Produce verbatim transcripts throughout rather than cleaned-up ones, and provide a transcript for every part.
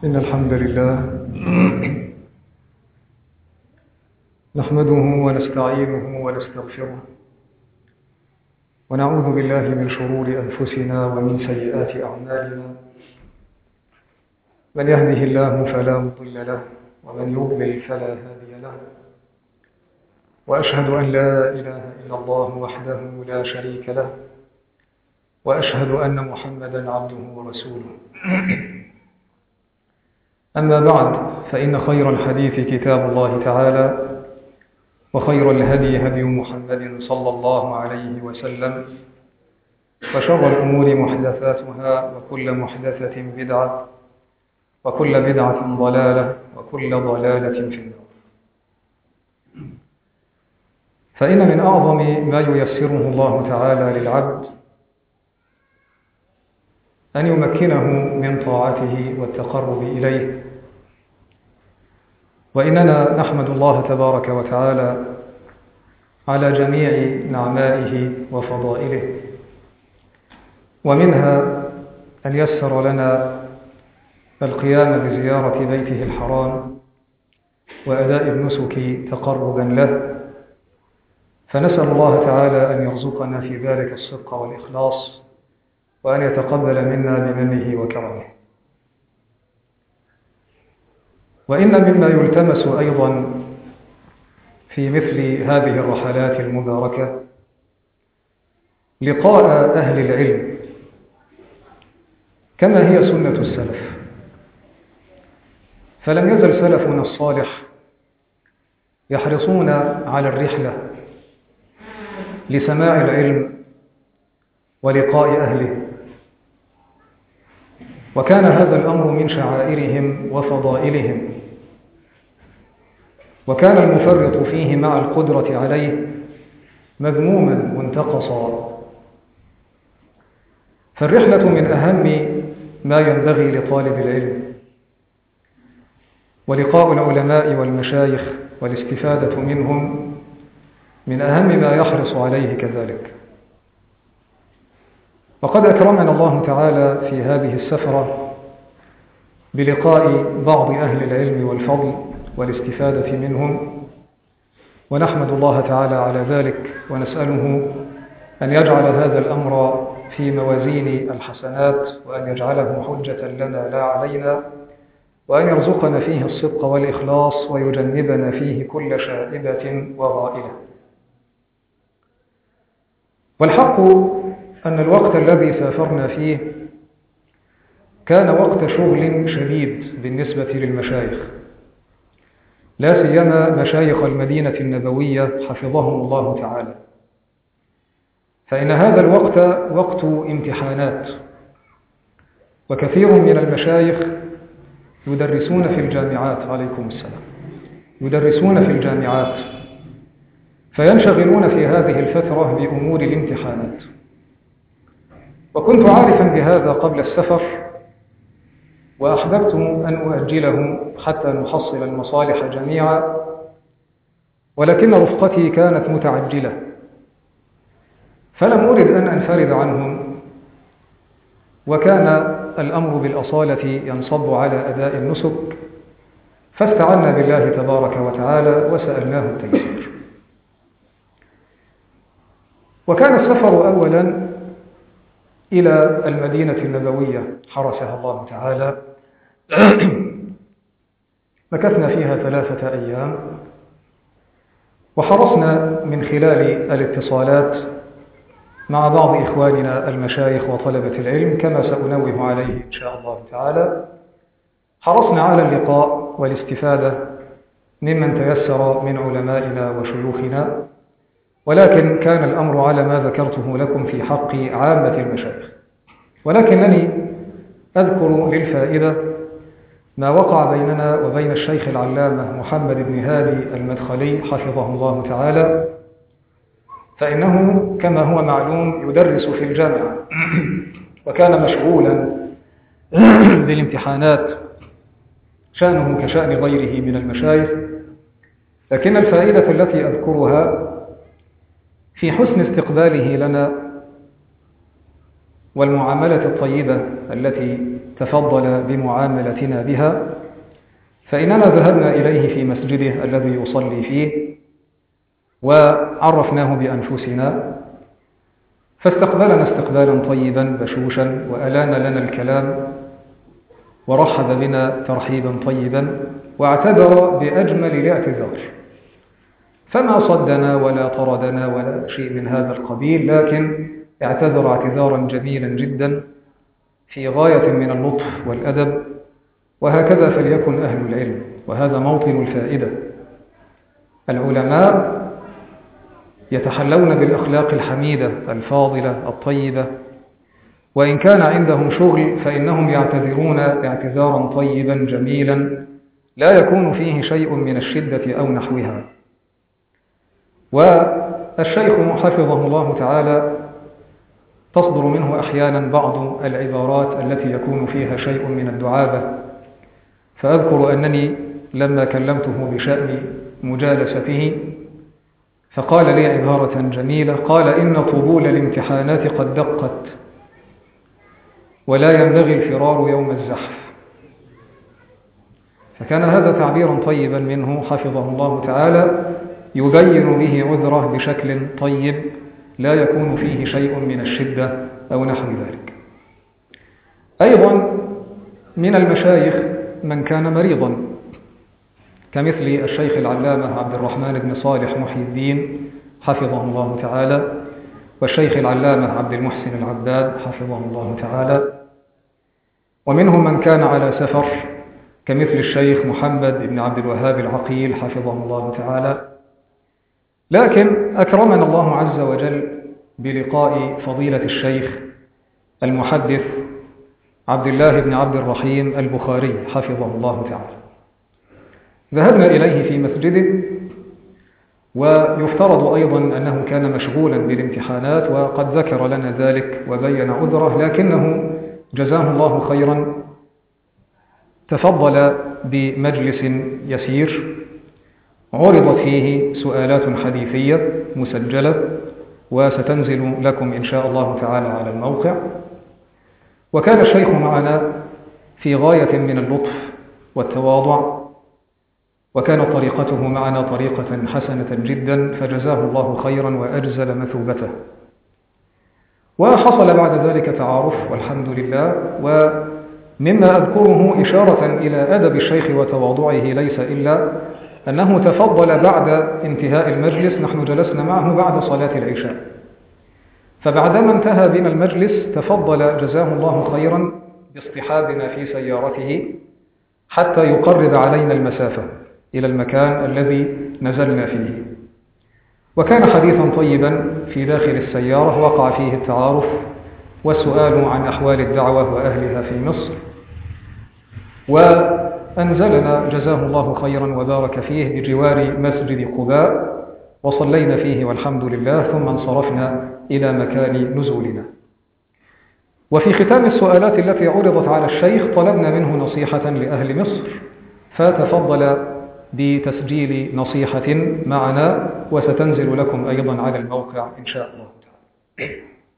إن الحمد لله نحمده ونستعينه ونستغفره ونعوذ بالله من شرور أنفسنا ومن سيئات أعمالنا. من يهده الله فلا مضل له ومن يضلل فلا هادي له، وأشهد أن لا إله إلا الله وحده لا شريك له، وأشهد أن محمدا عبده ورسوله. أما بعد، فإن خير الحديث كتاب الله تعالى، وخير الهدي هدي محمد صلى الله عليه وسلم، وشر الأمور محدثاتها، وكل محدثة بدعة، وكل بدعة ضلالة، وكل ضلالة في النار. فإن من أعظم ما ييسره الله تعالى للعبد أن يمكنه من طاعته والتقرب إليه، وإننا نحمد الله تبارك وتعالى على جميع نعمائه وفضائله، ومنها أن يسر لنا القيام بزيارة بيته الحرام وأداء النسك تقربا له، فنسأل الله تعالى أن يرزقنا في ذلك الصدق والإخلاص، وأن يتقبل منا بمنه وكرمه. وإن مما يلتمس أيضا في مثل هذه الرحلات المباركة لقاء أهل العلم كما هي سنة السلف، فلم يزل سلفنا الصالح يحرصون على الرحلة لسماع العلم ولقاء أهله، وكان هذا الأمر من شعائرهم وفضائلهم، وكان المفرط فيه مع القدرة عليه مذموما منتقصا. فالرحلة من أهم ما ينبغي لطالب العلم، ولقاء العلماء والمشايخ والاستفادة منهم من أهم ما يحرص عليه كذلك. وقد أكرمنا الله تعالى في هذه السفرة بلقاء بعض أهل العلم والفضل والاستفادة منهم، ونحمد الله تعالى على ذلك، ونسأله أن يجعل هذا الأمر في موازين الحسنات، وأن يجعله حجة لنا لا علينا، وأن يرزقنا فيه الصدق والإخلاص، ويجنبنا فيه كل شائبة وغائلة. والحق أن الوقت الذي سافرنا فيه كان وقت شغل شديد بالنسبة للمشايخ، لا سيما مشايخ المدينة النبوية حفظهم الله تعالى، فإن هذا الوقت وقت امتحانات، وكثير من المشايخ يدرسون في الجامعات، عليكم السلام، يدرسون في الجامعات، فينشغلون في هذه الفترة بأمور الامتحانات. وكنت عارفا بهذا قبل السفر، وأحببت أن أؤجله حتى نحصل المصالح جميعا، ولكن رفقتي كانت متعجلة، فلم أرد أن أنفرد عنهم، وكان الأمر بالأصالة ينصب على أداء النسك، فاستعنا بالله تبارك وتعالى وسألناه التيسير. وكان السفر أولا إلى المدينة النبوية حرسها الله تعالى، مكثنا فيها ثلاثة أيام، وحرصنا من خلال الاتصالات مع بعض إخواننا المشايخ وطلبة العلم، كما سأنوه عليه إن شاء الله تعالى، حرصنا على اللقاء والاستفادة ممن تيسر من علمائنا وشيوخنا، ولكن كان الأمر على ما ذكرته لكم في حق عامة المشايخ. ولكنني أذكر للفائدة ما وقع بيننا وبين الشيخ العلامة محمد بن هادي المدخلي حفظه الله تعالى، فإنه كما هو معلوم يدرس في الجامعة، وكان مشغولا بالامتحانات، شأنه كشأن غيره من المشايخ. لكن الفائدة التي أذكرها في حسن استقباله لنا والمعاملة الطيبة التي تفضل بمعاملتنا بها، فإننا ذهبنا إليه في مسجده الذي يصلي فيه وعرفناه بأنفسنا، فاستقبلنا استقبالا طيبا بشوشا، وألان لنا الكلام ورحب بنا ترحيبا طيبا، واعتذر بأجمل الاعتذار، فما صدنا ولا طردنا ولا شيء من هذا القبيل، لكن اعتذر اعتذارا جميلا جدا في غاية من اللطف والأدب. وهكذا فليكن أهل العلم، وهذا موطن الفائدة. العلماء يتحلون بالأخلاق الحميدة الفاضلة الطيبة، وإن كان عندهم شغل فإنهم يعتذرون اعتذارا طيبا جميلا لا يكون فيه شيء من الشدة أو نحوها. والشيخ حفظه الله تعالى تصدر منه أحيانا بعض العبارات التي يكون فيها شيء من الدعابة، فأذكر أنني لما كلمته بشأن مجالسته فقال لي عبارة جميلة، قال: إن طبول الامتحانات قد دقت ولا ينبغي الفرار يوم الزحف. فكان هذا تعبيرا طيبا منه حفظه الله تعالى، يبين به عذره بشكل طيب لا يكون فيه شيء من الشدة أو نحو ذلك. أيضا من المشايخ من كان مريضا كمثل الشيخ العلامة عبد الرحمن بن صالح محي الدين حفظه الله تعالى، والشيخ العلامة عبد المحسن العباد حفظه الله تعالى، ومنهم من كان على سفر كمثل الشيخ محمد بن عبد الوهاب العقيل حفظه الله تعالى. لكن أكرمنا الله عز وجل بلقاء فضيلة الشيخ المحدث عبد الله بن عبد الرحيم البخاري حفظه الله تعالى. ذهبنا إليه في مسجده، ويفترض أيضا أنه كان مشغولا بالامتحانات، وقد ذكر لنا ذلك وبين عذره، لكنه جزاه الله خيرا تفضل بمجلس يسير عرضت فيه سؤالات حديثية مسجلة وستنزل لكم إن شاء الله تعالى على الموقع. وكان الشيخ معنا في غاية من اللطف والتواضع، وكانت طريقته معنا طريقة حسنة جدا، فجزاه الله خيرا وأجزل مثوبته. وحصل بعد ذلك تعارف والحمد لله. ومما أذكره إشارة إلى أدب الشيخ وتواضعه ليس إلا أنه تفضل بعد انتهاء المجلس، نحن جلسنا معه بعد صلاة العشاء، فبعدما انتهى بنا المجلس تفضل جزاه الله خيرا باصطحابنا في سيارته حتى يقرب علينا المسافة إلى المكان الذي نزلنا فيه. وكان حديثا طيبا في داخل السيارة وقع فيه التعارف والسؤال عن أحوال الدعوة وأهلها في مصر، وأنزلنا جزاه الله خيرا وبارك فيه بجوار مسجد قباء، وصلينا فيه والحمد لله، ثم انصرفنا إلى مكان نزولنا. وفي ختام السؤالات التي عرضت على الشيخ طلبنا منه نصيحة لأهل مصر، فتفضل بتسجيل نصيحة معنا وستنزل لكم أيضا على الموقع إن شاء الله تعالى.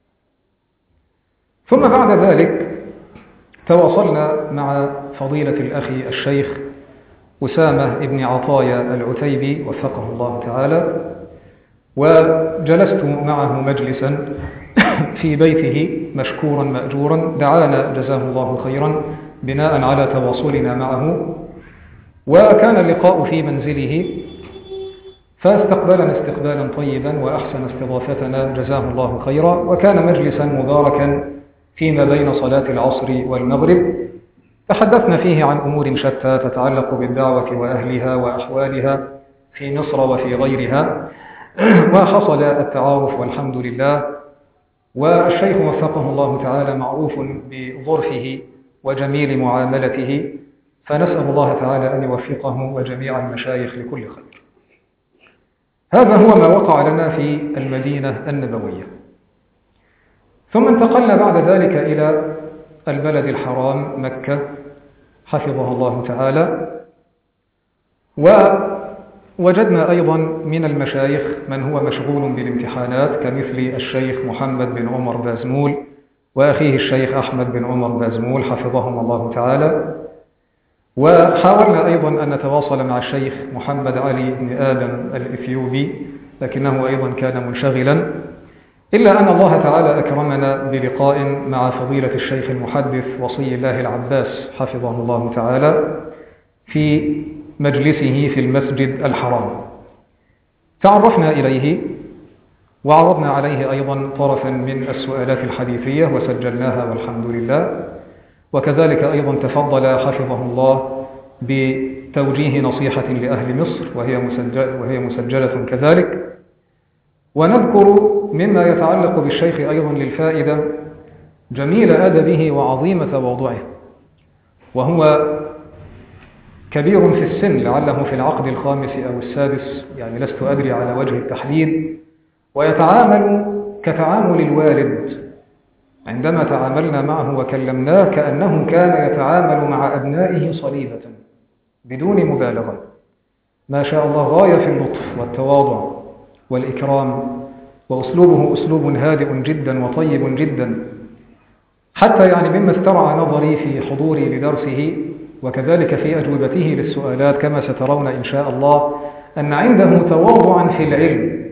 ثم بعد ذلك تواصلنا مع فضيلة الأخ الشيخ أسامة ابن عطايا العتيبي وفقه الله تعالى، وجلست معه مجلسا في بيته مشكورا مأجورا، دعانا جزاه الله خيرا بناء على تواصلنا معه، وكان اللقاء في منزله، فاستقبلنا استقبالا طيبا وأحسن استضافتنا جزاه الله خيرا. وكان مجلسا مباركا فيما بين صلاة العصر والمغرب، تحدثنا فيه عن أمور شتى تتعلق بالدعوة وأهلها وأحوالها في مصر وفي غيرها، وحصل التعارف والحمد لله. والشيخ وفقه الله تعالى معروف بظرفه وجميل معاملته، فنسأل الله تعالى أن يوفقه وجميع المشايخ لكل خير. هذا هو ما وقع لنا في المدينة النبوية. ثم انتقلنا بعد ذلك إلى البلد الحرام مكة حفظه الله تعالى، ووجدنا أيضا من المشايخ من هو مشغول بالامتحانات كمثل الشيخ محمد بن عمر بازمول وأخيه الشيخ أحمد بن عمر بازمول حفظهم الله تعالى. وحاولنا أيضا أن نتواصل مع الشيخ محمد علي بن آدم الإثيوبي، لكنه أيضا كان منشغلا، إلا أن الله تعالى أكرمنا بلقاء مع فضيلة الشيخ المحدث وصي الله العباس حفظه الله تعالى في مجلسه في المسجد الحرام. تعرفنا إليه وعرضنا عليه أيضا طرفا من السؤالات الحديثية وسجلناها والحمد لله، وكذلك أيضا تفضل حفظه الله بتوجيه نصيحة لأهل مصر وهي مسجلة, وهي مسجلة كذلك. ونذكر مما يتعلق بالشيخ أيضا للفائدة جميل أدبه وعظيم تواضعه، وهو كبير في السن، لعله في العقد الخامس أو السادس، يعني لست أدري على وجه التحديد، ويتعامل كتعامل الوالد. عندما تعاملنا معه وكلمناه كأنه كان يتعامل مع أبنائه صليبة بدون مبالغة، ما شاء الله، غاية في اللطف والتواضع والإكرام، وأسلوبه أسلوب هادئ جدا وطيب جدا، حتى يعني مما استرعى نظري في حضوري لدرسه وكذلك في أجوبته للسؤالات كما سترون إن شاء الله أن عنده تواضعا في العلم.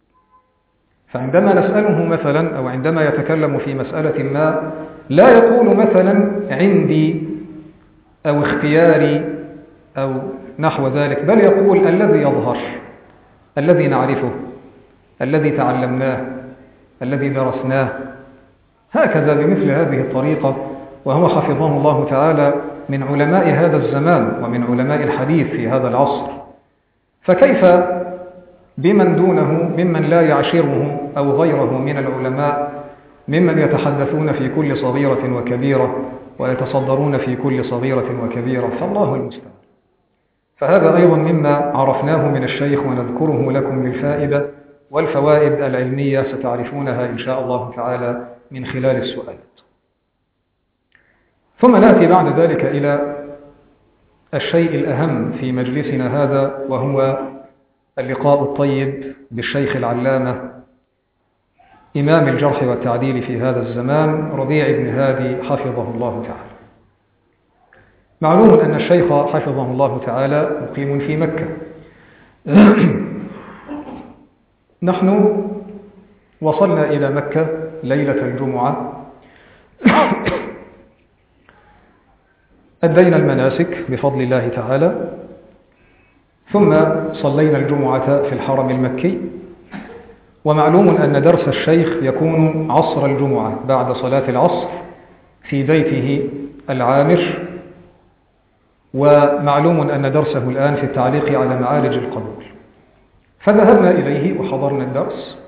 فعندما نسأله مثلا أو عندما يتكلم في مسألة ما لا يقول مثلا عندي أو اختياري أو نحو ذلك، بل يقول الذي يظهر، الذي نعرفه، الذي تعلمناه، الذي درسناه، هكذا بمثل هذه الطريقة. وهو حفظه الله تعالى من علماء هذا الزمان ومن علماء الحديث في هذا العصر، فكيف بمن دونه ممن لا يعشره أو غيره من العلماء ممن يتحدثون في كل صغيرة وكبيرة ويتصدرون في كل صغيرة وكبيرة، فالله المستعان. فهذا أيضا مما عرفناه من الشيخ ونذكره لكم للفائدة، والفوائد العلمية ستعرفونها إن شاء الله تعالى من خلال السؤالات. ثم نأتي بعد ذلك إلى الشيء الأهم في مجلسنا هذا، وهو اللقاء الطيب بالشيخ العلامة إمام الجرح والتعديل في هذا الزمان ربيع بن هادي حفظه الله تعالى. معلوم أن الشيخ حفظه الله تعالى مقيم في مكة. نحن وصلنا إلى مكة ليلة الجمعة، أدينا المناسك بفضل الله تعالى، ثم صلينا الجمعة في الحرم المكي. ومعلوم أن درس الشيخ يكون عصر الجمعة بعد صلاة العصر في بيته العامر، ومعلوم أن درسه الآن في التعليق على معارج القبول. فذهبنا إليه وحضرنا الدرس.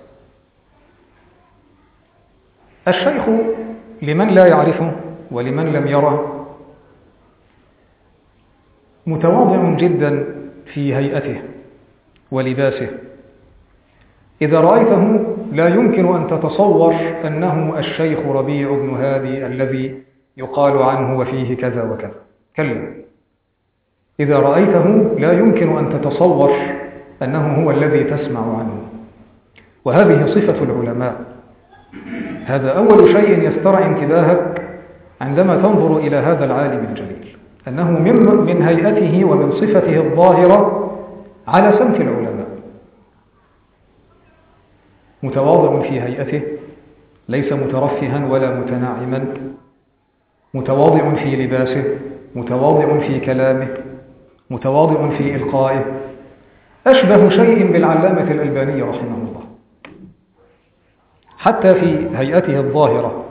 الشيخ لمن لا يعرفه ولمن لم يره متواضع جدا في هيئته ولباسه. إذا رأيته لا يمكن أن تتصور أنه الشيخ ربيع بن هادي الذي يقال عنه وفيه كذا وكذا، كلا. إذا رأيته لا يمكن أن تتصور أنه هو الذي تسمع عنه. وهذه صفة العلماء. هذا أول شيء يسترعي انتباهك عندما تنظر إلى هذا العالم الجليل، أنه من هيئته ومن صفته الظاهرة على سمت العلماء. متواضع في هيئته، ليس مترفها ولا متناعما، متواضع في لباسه، متواضع في كلامه، متواضع في إلقائه، أشبه شيء بالعلامة الألباني رحمه الله، حتى في هيئته الظاهرة.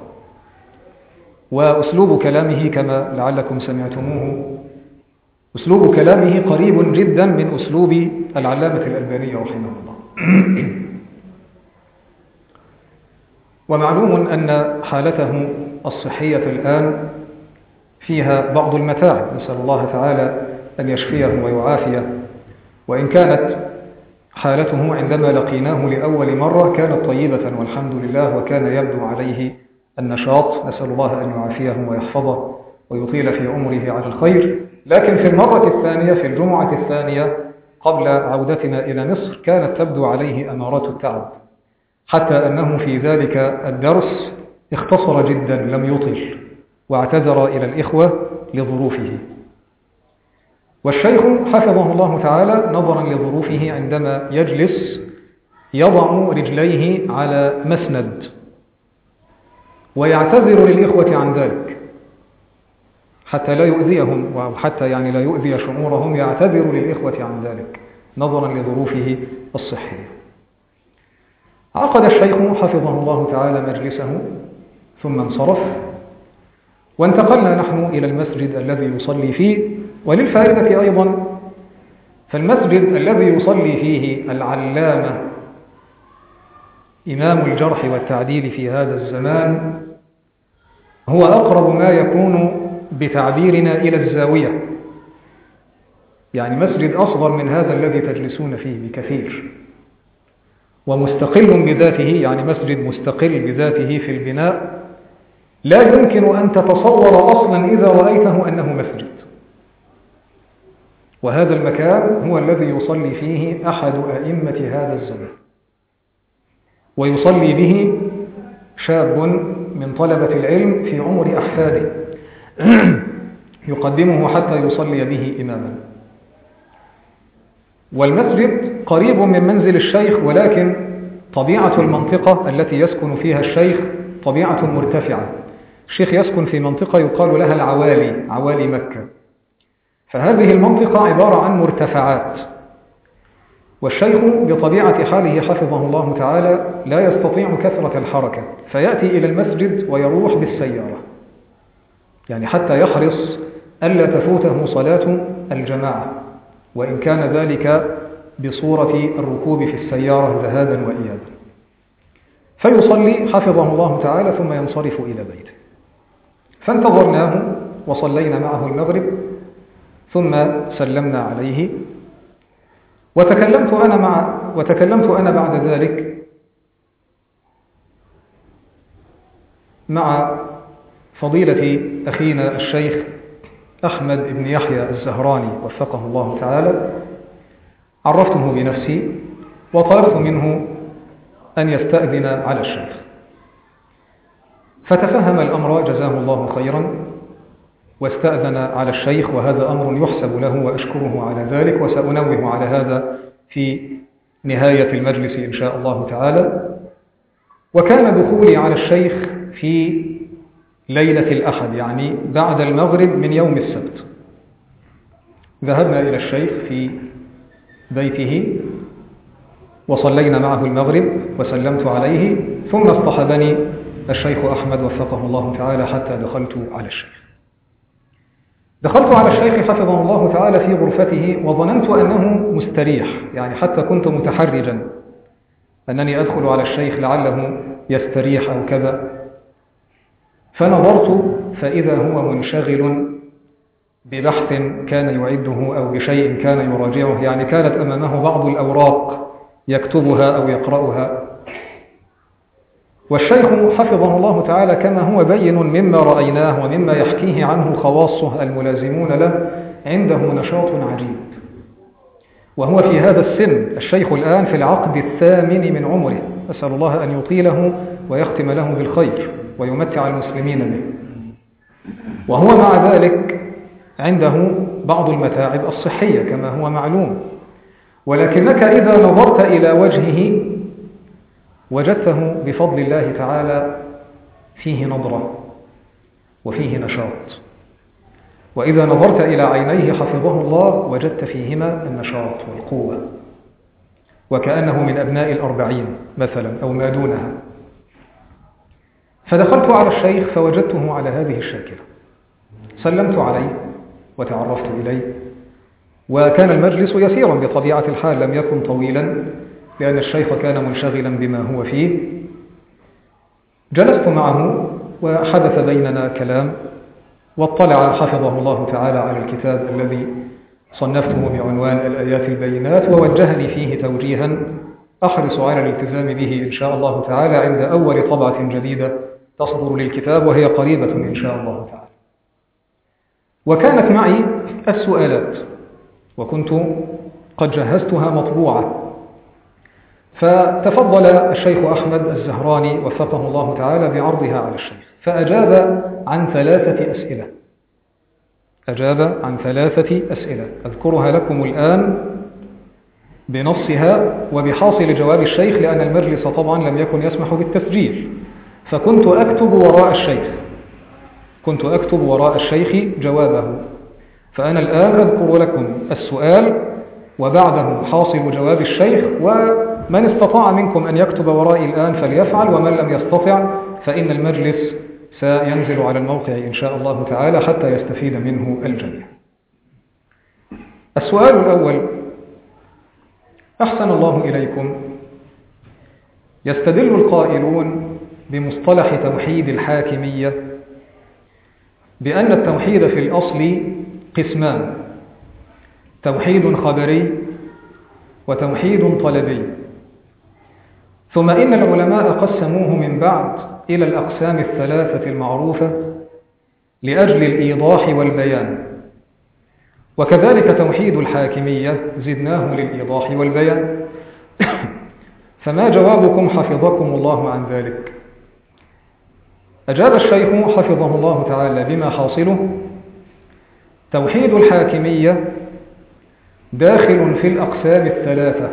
وأسلوب كلامه كما لعلكم سمعتموه، أسلوب كلامه قريب جدا من أسلوب العلامة الألباني رحمه الله. ومعلوم أن حالته الصحية الآن فيها بعض المتاعب، نسأل الله تعالى أن يشفيه ويعافيه. وإن كانت حالته عندما لقيناه لأول مرة كانت طيبة والحمد لله، وكان يبدو عليه النشاط، نسأل الله أن يعافيه ويحفظه ويطيل في عمره على الخير. لكن في المرة الثانية، في الجمعة الثانية قبل عودتنا إلى مصر، كانت تبدو عليه أمارات التعب، حتى أنه في ذلك الدرس اختصر جدا لم يطل، واعتذر إلى الإخوة لظروفه. والشيخ حفظه الله تعالى نظرا لظروفه عندما يجلس يضع رجليه على مسند، ويعتذر للإخوة عن ذلك حتى لا يؤذيهم، وحتى يعني لا يؤذي شعورهم، يعتذر للإخوة عن ذلك نظرا لظروفه الصحية. عقد الشيخ حفظه الله تعالى مجلسه ثم انصرف، وانتقلنا نحن إلى المسجد الذي يصلي فيه. وللفائدة أيضا، فالمسجد الذي يصلي فيه العلامة إمام الجرح والتعديل في هذا الزمان هو أقرب ما يكون بتعبيرنا إلى الزاوية، يعني مسجد أصغر من هذا الذي تجلسون فيه بكثير، ومستقل بذاته، يعني مسجد مستقل بذاته في البناء، لا يمكن أن تتصور أصلا إذا رأيته أنه مسجد. وهذا المكان هو الذي يصلي فيه أحد أئمة هذا الزمان، ويصلي به شاب من طلبة العلم في عمر أحفاده يقدمه حتى يصلي به إماما. والمسجد قريب من منزل الشيخ، ولكن طبيعة المنطقة التي يسكن فيها الشيخ طبيعة مرتفعة. الشيخ يسكن في منطقة يقال لها العوالي، عوالي مكة، فهذه المنطقة عبارة عن مرتفعات. والشيخ بطبيعة حاله حفظه الله تعالى لا يستطيع كثرة الحركة، فيأتي إلى المسجد ويروح بالسيارة، يعني حتى يحرص ألا تفوته صلاة الجماعة، وإن كان ذلك بصورة الركوب في السيارة ذهابا وإيابا. فيصلي حفظه الله تعالى ثم ينصرف إلى بيته. فانتظرناه وصلينا معه المغرب، ثم سلمنا عليه، وتكلمت أنا مع وتكلمت أنا بعد ذلك مع فضيلة أخينا الشيخ أحمد بن يحيى الزهراني وفقه الله تعالى. عرفته بنفسي وطلبت منه أن يستأذن على الشيخ، فتفهم الأمر جزاه الله خيرا واستأذن على الشيخ، وهذا أمر يحسب له وأشكره على ذلك، وسأنوه على هذا في نهاية المجلس إن شاء الله تعالى. وكان دخولي على الشيخ في ليلة الأحد، يعني بعد المغرب من يوم السبت. ذهبنا إلى الشيخ في بيته وصلينا معه المغرب وسلمت عليه، ثم اصطحبني الشيخ أحمد وفقه الله تعالى حتى دخلت على الشيخ. دخلت على الشيخ حفظه الله تعالى في غرفته، وظننت أنه مستريح، يعني حتى كنت متحرجا أنني أدخل على الشيخ لعله يستريح أو كذا. فنظرت فإذا هو منشغل ببحث كان يعده أو بشيء كان يراجعه، يعني كانت أمامه بعض الأوراق يكتبها أو يقرأها. والشيخ حفظه الله تعالى كما هو بين مما رأيناه ومما يحكيه عنه خواصه الملازمون له، عنده نشاط عجيب، وهو في هذا السن. الشيخ الآن في العقد الثامن من عمره، أسأل الله أن يطيله ويختم له بالخير ويمتع المسلمين به. وهو مع ذلك عنده بعض المتاعب الصحية كما هو معلوم، ولكنك إذا نظرت إلى وجهه وجدته بفضل الله تعالى فيه نضرة وفيه نشاط، وإذا نظرت إلى عينيه حفظه الله وجدت فيهما النشاط والقوة، وكأنه من أبناء الأربعين مثلا أو ما دونها. فدخلت على الشيخ فوجدته على هذه الشاكلة، سلمت عليه وتعرفت إليه، وكان المجلس يسيرا بطبيعة الحال، لم يكن طويلا لأن الشيخ كان منشغلا بما هو فيه. جلست معه وحدث بيننا كلام، واطلع حفظه الله تعالى على الكتاب الذي صنفته بعنوان الآيات البينات، ووجهني فيه توجيها أحرص على الالتزام به إن شاء الله تعالى عند أول طبعة جديدة تصدر للكتاب، وهي قريبة إن شاء الله تعالى. وكانت معي السؤالات، وكنت قد جهزتها مطبوعة، فتفضل الشيخ أحمد الزهراني وفقه الله تعالى بعرضها على الشيخ، فأجاب عن ثلاثة أسئلة أجاب عن ثلاثة أسئلة أذكرها لكم الآن بنصها وبحاصل جواب الشيخ، لأن المجلس طبعا لم يكن يسمح بالتسجيل، فكنت أكتب وراء الشيخ كنت أكتب وراء الشيخ جوابه. فأنا الآن أذكر لكم السؤال وبعده حاصل جواب الشيخ، ومن استطاع منكم أن يكتب ورائي الآن فليفعل، ومن لم يستطع فإن المجلس سينزل على الموقع إن شاء الله تعالى حتى يستفيد منه الجميع. السؤال الأول: أحسن الله إليكم، يستدل القائلون بمصطلح توحيد الحاكمية بأن التوحيد في الأصل قسمان: توحيد خبري وتوحيد طلبي، ثم إن العلماء قسموه من بعد إلى الأقسام الثلاثة المعروفة لأجل الإيضاح والبيان، وكذلك توحيد الحاكمية زدناه للإيضاح والبيان. فما جوابكم حفظكم الله عن ذلك؟ أجاب الشيخ حفظه الله تعالى بما حاصله: توحيد الحاكمية داخل في الأقسام الثلاثة،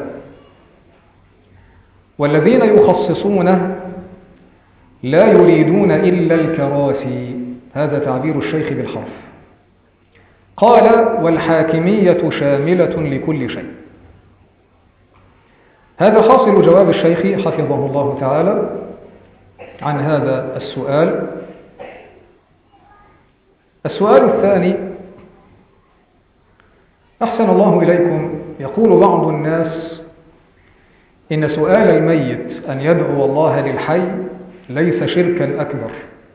والذين يخصصونه لا يريدون إلا الكراسي، هذا تعبير الشيخ بالحرف. قال: والحاكمية شاملة لكل شيء. هذا حاصل جواب الشيخ حفظه الله تعالى عن هذا السؤال. السؤال الثاني: أحسن الله إليكم، يقول بعض الناس إن سؤال الميت أن يدعو الله للحي ليس شركا أكبر،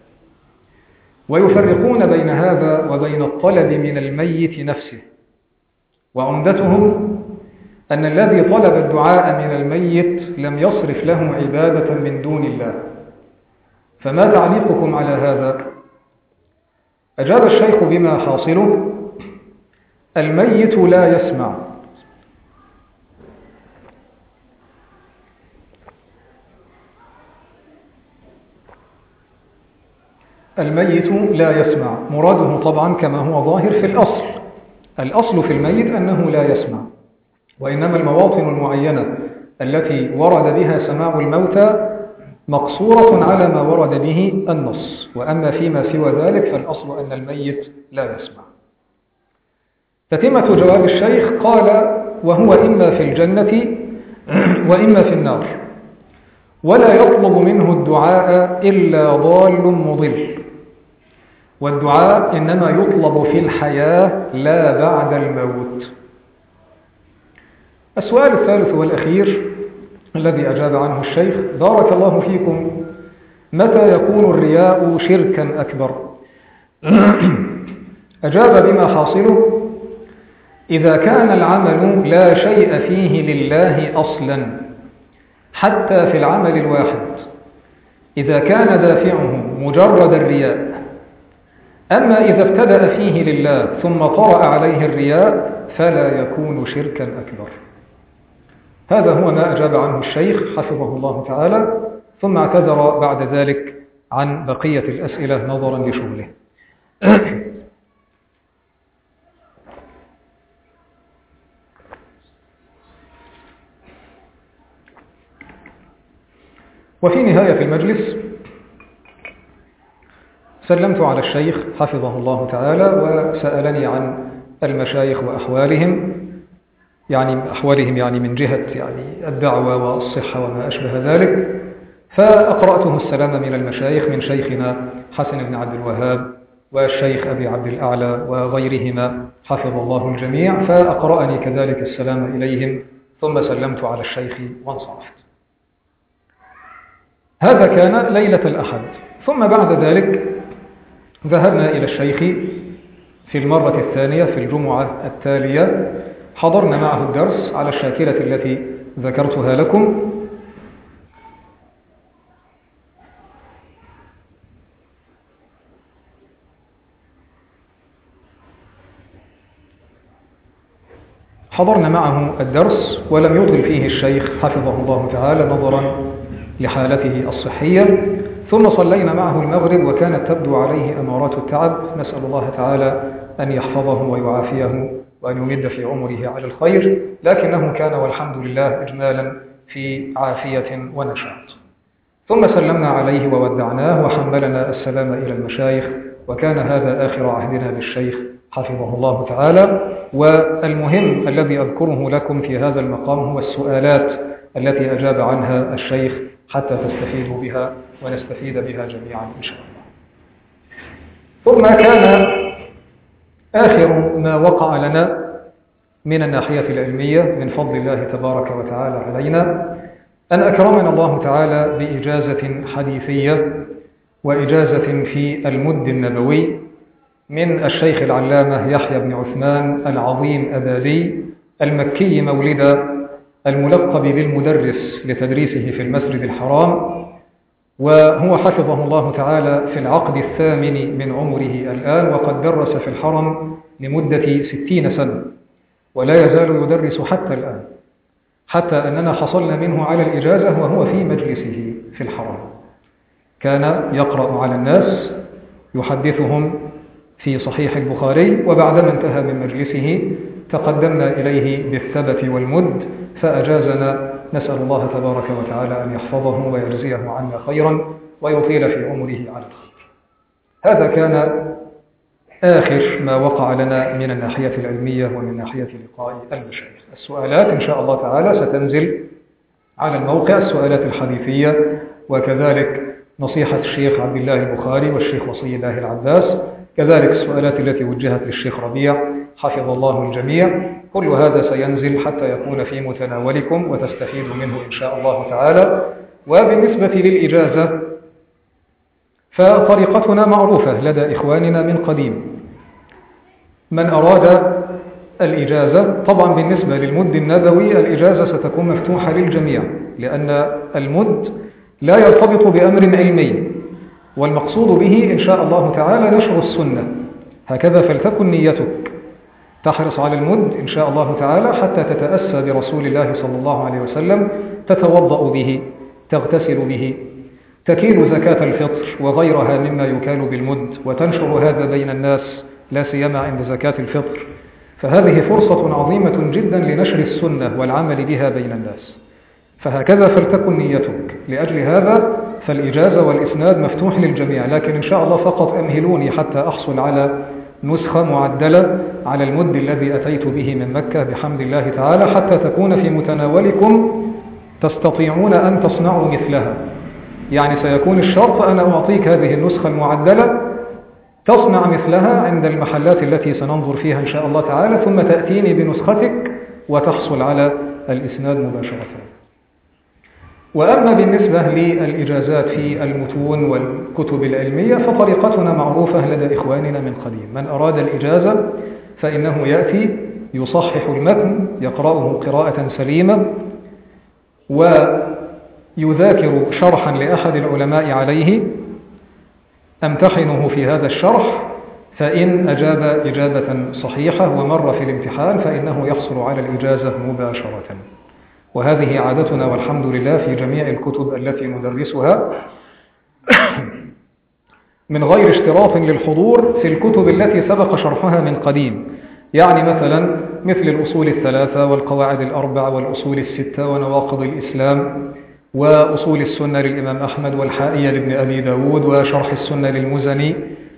ويفرقون بين هذا وبين الطلب من الميت نفسه، وعمدتهم أن الذي طلب الدعاء من الميت لم يصرف له عبادة من دون الله. فما تعليقكم على هذا؟ أجاب الشيخ بما حاصله: الميت لا يسمع، الميت لا يسمع. مراده طبعا كما هو ظاهر في الأصل، الأصل في الميت أنه لا يسمع، وإنما المواطن المعينة التي ورد بها سماع الموتى مقصورة على ما ورد به النص، وأما فيما سوى ذلك فالأصل أن الميت لا يسمع. تتمة جواب الشيخ: قال: وهو إما في الجنة وإما في النار، ولا يطلب منه الدعاء إلا ضال مضل، والدعاء إنما يطلب في الحياة لا بعد الموت. السؤال الثالث والأخير الذي أجاب عنه الشيخ: بارك الله فيكم، متى يكون الرياء شركا أكبر؟ أجاب بما حاصله: إذا كان العمل لا شيء فيه لله أصلا، حتى في العمل الواحد، إذا كان دافعه مجرد الرياء. أما إذا ابتدأ فيه لله ثم طرأ عليه الرياء فلا يكون شركا أكبر. هذا هو ما أجاب عنه الشيخ حفظه الله تعالى، ثم اعتذر بعد ذلك عن بقية الأسئلة نظرا لشغله. وفي نهاية المجلس سلمت على الشيخ حفظه الله تعالى، وسألني عن المشايخ وأحوالهم، يعني أحوالهم يعني من جهة يعني الدعوة والصحة وما أشبه ذلك، فأقرأته السلام من المشايخ، من شيخنا حسن بن عبد الوهاب والشيخ أبي عبد الأعلى وغيرهما حفظ الله الجميع، فأقرأني كذلك السلام إليهم، ثم سلمت على الشيخ وانصرفت. هذا كان ليلة الأحد. ثم بعد ذلك ذهبنا إلى الشيخ في المرة الثانية في الجمعة التالية، حضرنا معه الدرس على الشاكلة التي ذكرتها لكم. حضرنا معه الدرس ولم يطل فيه الشيخ حفظه الله تعالى نظرا لحالته الصحية، ثم صلينا معه المغرب وكانت تبدو عليه أمارات التعب. نسأل الله تعالى أن يحفظه ويعافيه وأن يمد في عمره على الخير، لكنه كان والحمد لله إجمالا في عافية ونشاط. ثم سلمنا عليه وودعناه وحملنا السلام إلى المشايخ، وكان هذا آخر عهدنا بالشيخ حفظه الله تعالى. والمهم الذي أذكره لكم في هذا المقام هو السؤالات التي أجاب عنها الشيخ حتى تستفيدوا بها ونستفيد بها جميعا إن شاء الله. ثم كان آخر ما وقع لنا من الناحية العلمية من فضل الله تبارك وتعالى علينا أن أكرمنا الله تعالى بإجازة حديثية وإجازة في المد النبوي من الشيخ العلامة يحيى بن عثمان العظيم أبادي المكي مولدا، الملقب بالمدرس لتدريسه في المسجد الحرام، وهو حفظه الله تعالى في العقد الثامن من عمره الآن، وقد درس في الحرم لمدة ستين سنة ولا يزال يدرس حتى الآن، حتى أننا حصلنا منه على الإجازة وهو في مجلسه في الحرم. كان يقرأ على الناس يحدثهم في صحيح البخاري، وبعدما انتهى من مجلسه تقدمنا إليه بالثبت والمد فأجازنا. نسأل الله تبارك وتعالى أن يحفظه ويجزيه عنا خيرا ويطيل في عمره على الخير. هذا كان آخر ما وقع لنا من الناحية العلمية ومن ناحية لقاء المشايخ. السؤالات إن شاء الله تعالى ستنزل على الموقع، السؤالات الحديثية، وكذلك نصيحة الشيخ عبد الله البخاري والشيخ وصي الله العباس، كذلك السؤالات التي وجهت للشيخ ربيع حفظ الله الجميع. كل هذا سينزل حتى يكون في متناولكم وتستفيدوا منه إن شاء الله تعالى. وبالنسبة للإجازة فطريقتنا معروفة لدى إخواننا من قديم. من أراد الإجازة، طبعا بالنسبة للمد النبوي الإجازة ستكون مفتوحة للجميع، لأن المد لا يرتبط بأمر علمي، والمقصود به إن شاء الله تعالى نشر السنة. هكذا فلتكن نيتك، تحرص على المد إن شاء الله تعالى حتى تتأسى برسول الله صلى الله عليه وسلم، تتوضأ به، تغتسل به، تكيل زكاة الفطر وغيرها مما يكال بالمد، وتنشر هذا بين الناس لا سيما عند زكاة الفطر. فهذه فرصة عظيمة جدا لنشر السنة والعمل بها بين الناس. فهكذا فلتكن نيتك. لأجل هذا فالإجازة والإسناد مفتوح للجميع، لكن إن شاء الله فقط أمهلوني حتى أحصل على نسخة معدلة على المد الذي أتيت به من مكة بحمد الله تعالى، حتى تكون في متناولكم تستطيعون أن تصنعوا مثلها. يعني سيكون الشرط أنا أعطيك هذه النسخة المعدلة، تصنع مثلها عند المحلات التي سننظر فيها إن شاء الله تعالى، ثم تأتيني بنسختك وتحصل على الإسناد مباشرة. وأما بالنسبة للإجازات في المتون والكتب العلمية فطريقتنا معروفة لدى إخواننا من قديم. من أراد الإجازة فإنه يأتي يصحح المتن، يقرأه قراءة سليمة، ويذاكر شرحا لأحد العلماء عليه، أمتحنه في هذا الشرح، فإن أجاب إجابة صحيحة ومر في الامتحان فإنه يحصل على الإجازة مباشرة. وهذه عادتنا والحمد لله في جميع الكتب التي ندرسها من غير اشتراط للحضور في الكتب التي سبق شرحها من قديم. يعني مثلا مثل الأصول الثلاثة والقواعد الأربع والأصول الستة ونواقض الإسلام وأصول السنة للإمام أحمد والحائية لابن أبي داود وشرح السنة للمزني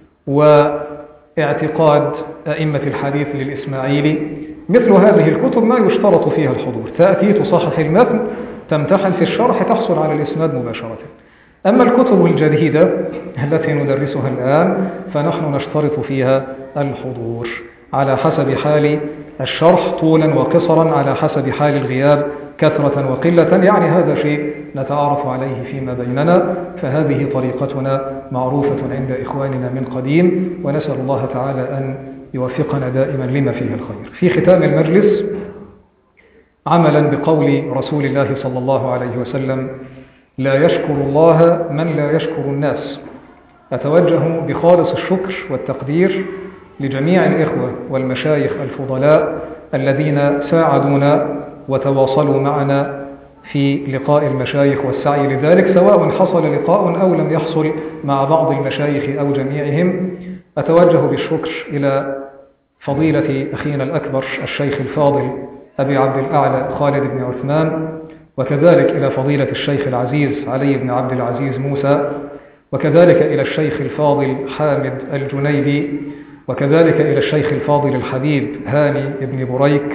واعتقاد أئمة الحديث للإسماعيلي. مثل هذه الكتب ما يشترط فيها الحضور، تأتي تصحح المتن، تمتحن في الشرح، تحصل على الإسناد مباشرة. أما الكتب الجديدة التي ندرسها الآن فنحن نشترط فيها الحضور على حسب حال الشرح طولا وقصرا، على حسب حال الغياب كثرة وقلة. يعني هذا شيء نتعارف عليه فيما بيننا. فهذه طريقتنا معروفة عند إخواننا من قديم، ونسأل الله تعالى أن يوفقنا دائما لما فيه الخير. في ختام المجلس عملا بقول رسول الله صلى الله عليه وسلم: لا يشكر الله من لا يشكر الناس. أتوجه بخالص الشكر والتقدير لجميع الإخوة والمشايخ الفضلاء الذين ساعدونا وتواصلوا معنا في لقاء المشايخ والسعي لذلك، سواء حصل لقاء أو لم يحصل مع بعض المشايخ أو جميعهم. أتوجه بالشكر إلى فضيلة أخينا الأكبر الشيخ الفاضل أبي عبد الأعلى خالد بن عثمان، وكذلك إلى فضيلة الشيخ العزيز علي بن عبد العزيز موسى، وكذلك إلى الشيخ الفاضل حامد الجنيدي، وكذلك إلى الشيخ الفاضل الحبيب هاني بن بريك،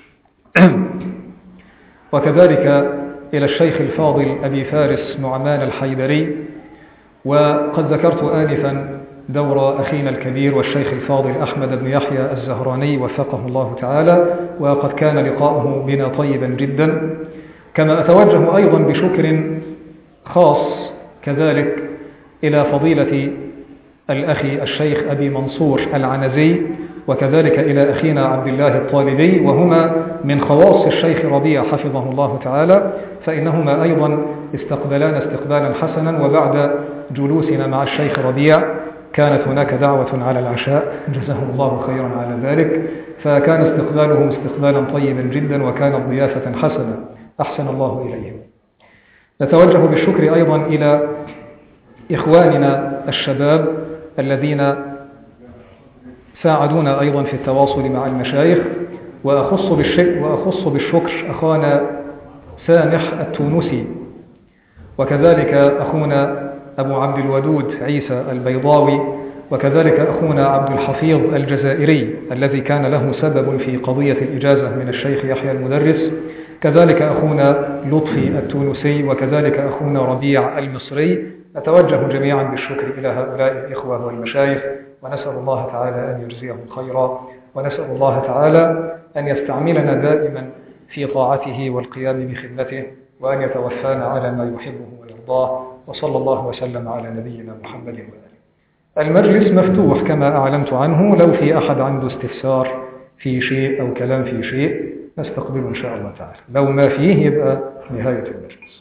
وكذلك إلى الشيخ الفاضل أبي فارس نعمان الحيدري. وقد ذكرت آنفا دور أخينا الكبير والشيخ الفاضل أحمد بن يحيى الزهراني وفقه الله تعالى، وقد كان لقاؤه بنا طيبا جدا. كما أتوجه أيضا بشكر خاص كذلك إلى فضيلة الأخي الشيخ أبي منصور العنزي، وكذلك إلى أخينا عبد الله الطالبي، وهما من خواص الشيخ ربيع حفظه الله تعالى، فإنهما أيضا استقبلانا استقبالا حسنا. وبعد جلوسنا مع الشيخ ربيع كانت هناك دعوة على العشاء، جزاهم الله خيرا على ذلك، فكان استقبالهم استقبالا طيبا جدا، وكانت ضيافة حسنة أحسن الله إليهم. نتوجه بالشكر أيضا إلى إخواننا الشباب الذين ساعدونا أيضا في التواصل مع المشايخ، وأخص بالشكر, وأخص بالشكر أخانا سامح التونسي، وكذلك أخونا أبو عبد الودود عيسى البيضاوي، وكذلك أخونا عبد الحفيظ الجزائري الذي كان له سبب في قضية الإجازة من الشيخ يحيى المدرس، كذلك أخونا لطفي التونسي، وكذلك أخونا ربيع المصري. نتوجه جميعا بالشكر إلى هؤلاء الإخوة والمشايخ، ونسأل الله تعالى أن يجزيهم خيرا، ونسأل الله تعالى أن يستعملنا دائما في طاعته والقيام بخدمته، وأن يتوفانا على ما يحبه ويرضاه. وصلى الله وسلم على نبينا محمد وآله. المجلس مفتوح كما أعلمت عنه، لو في أحد عنده استفسار في شيء أو كلام في شيء نستقبله إن شاء الله تعالى، لو ما فيه يبقى نهاية المجلس.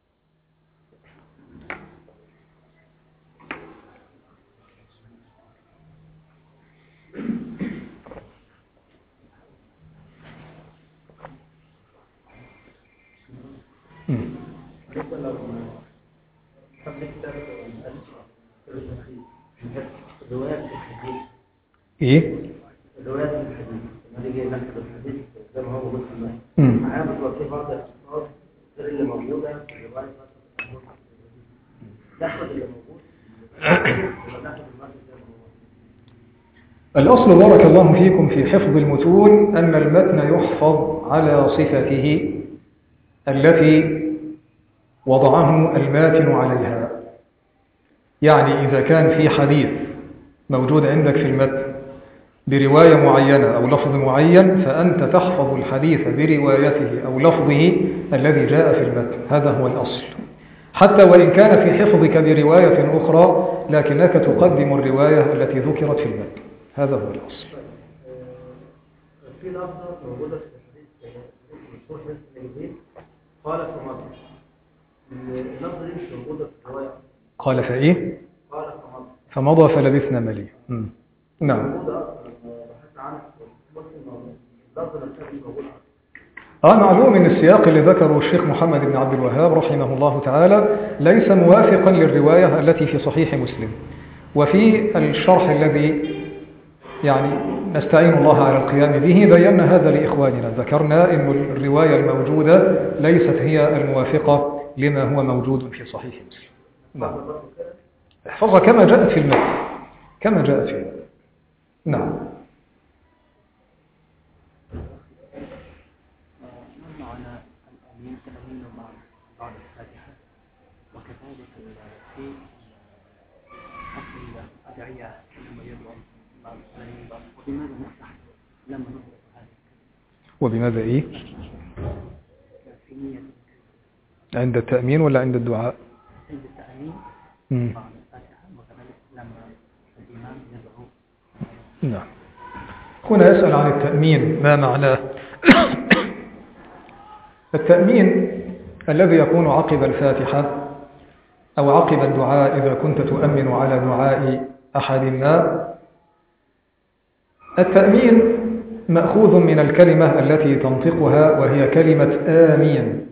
ايه الروايات الحديث لما نيجي نكتب الحديث زي ما هو موجود في المتن احيانا بتبقى في بعض الالفاظ غير اللي موجوده في الروايه ناخد اللي موجود وناخد المتن زي ما هو. الأصل بارك الله فيكم في حفظ المتون أن المتن يحفظ على صفته التي وضعه الماتن عليها. يعني إذا كان في حديث موجود عندك في المتن برواية معينة أو لفظ معين، فأنت تحفظ الحديث بروايته أو لفظه الذي جاء في المتن، هذا هو الأصل. حتى وإن كان في حفظك برواية أخرى، لكنك تقدم الرواية التي ذكرت في المتن، هذا هو الأصل. في لفظة موجودة في الحديث مشهور في الإنجيل قال فمضى، اللفظة دي مش موجودة في الرواية. قال فإيه؟ قال فمضى فمضى فلبثنا مليا. نعم. آه معلوم من السياق اللي ذكره الشيخ محمد بن عبد الوهاب رحمه الله تعالى ليس موافقا للرواية التي في صحيح مسلم. وفي الشرح الذي يعني نستعين الله على القيام به بينا هذا لإخواننا، ذكرنا أن الرواية الموجودة ليست هي الموافقة لما هو موجود في صحيح مسلم. نعم. احفظها كما جاءت في المتن، كما جاءت في المتن. نعم. وبماذا إيه؟ عند التأمين ولا عند الدعاء؟ عند التأمين بعد الفاتحة، وكذلك لما الإمام يدعو. نعم. هنا يسأل عن التأمين ما معناه. التأمين الذي يكون عقب الفاتحة أو عقب الدعاء إذا كنت تؤمن على دعاء أحدنا. التأمين مأخوذ من الكلمة التي تنطقها وهي كلمة آمين،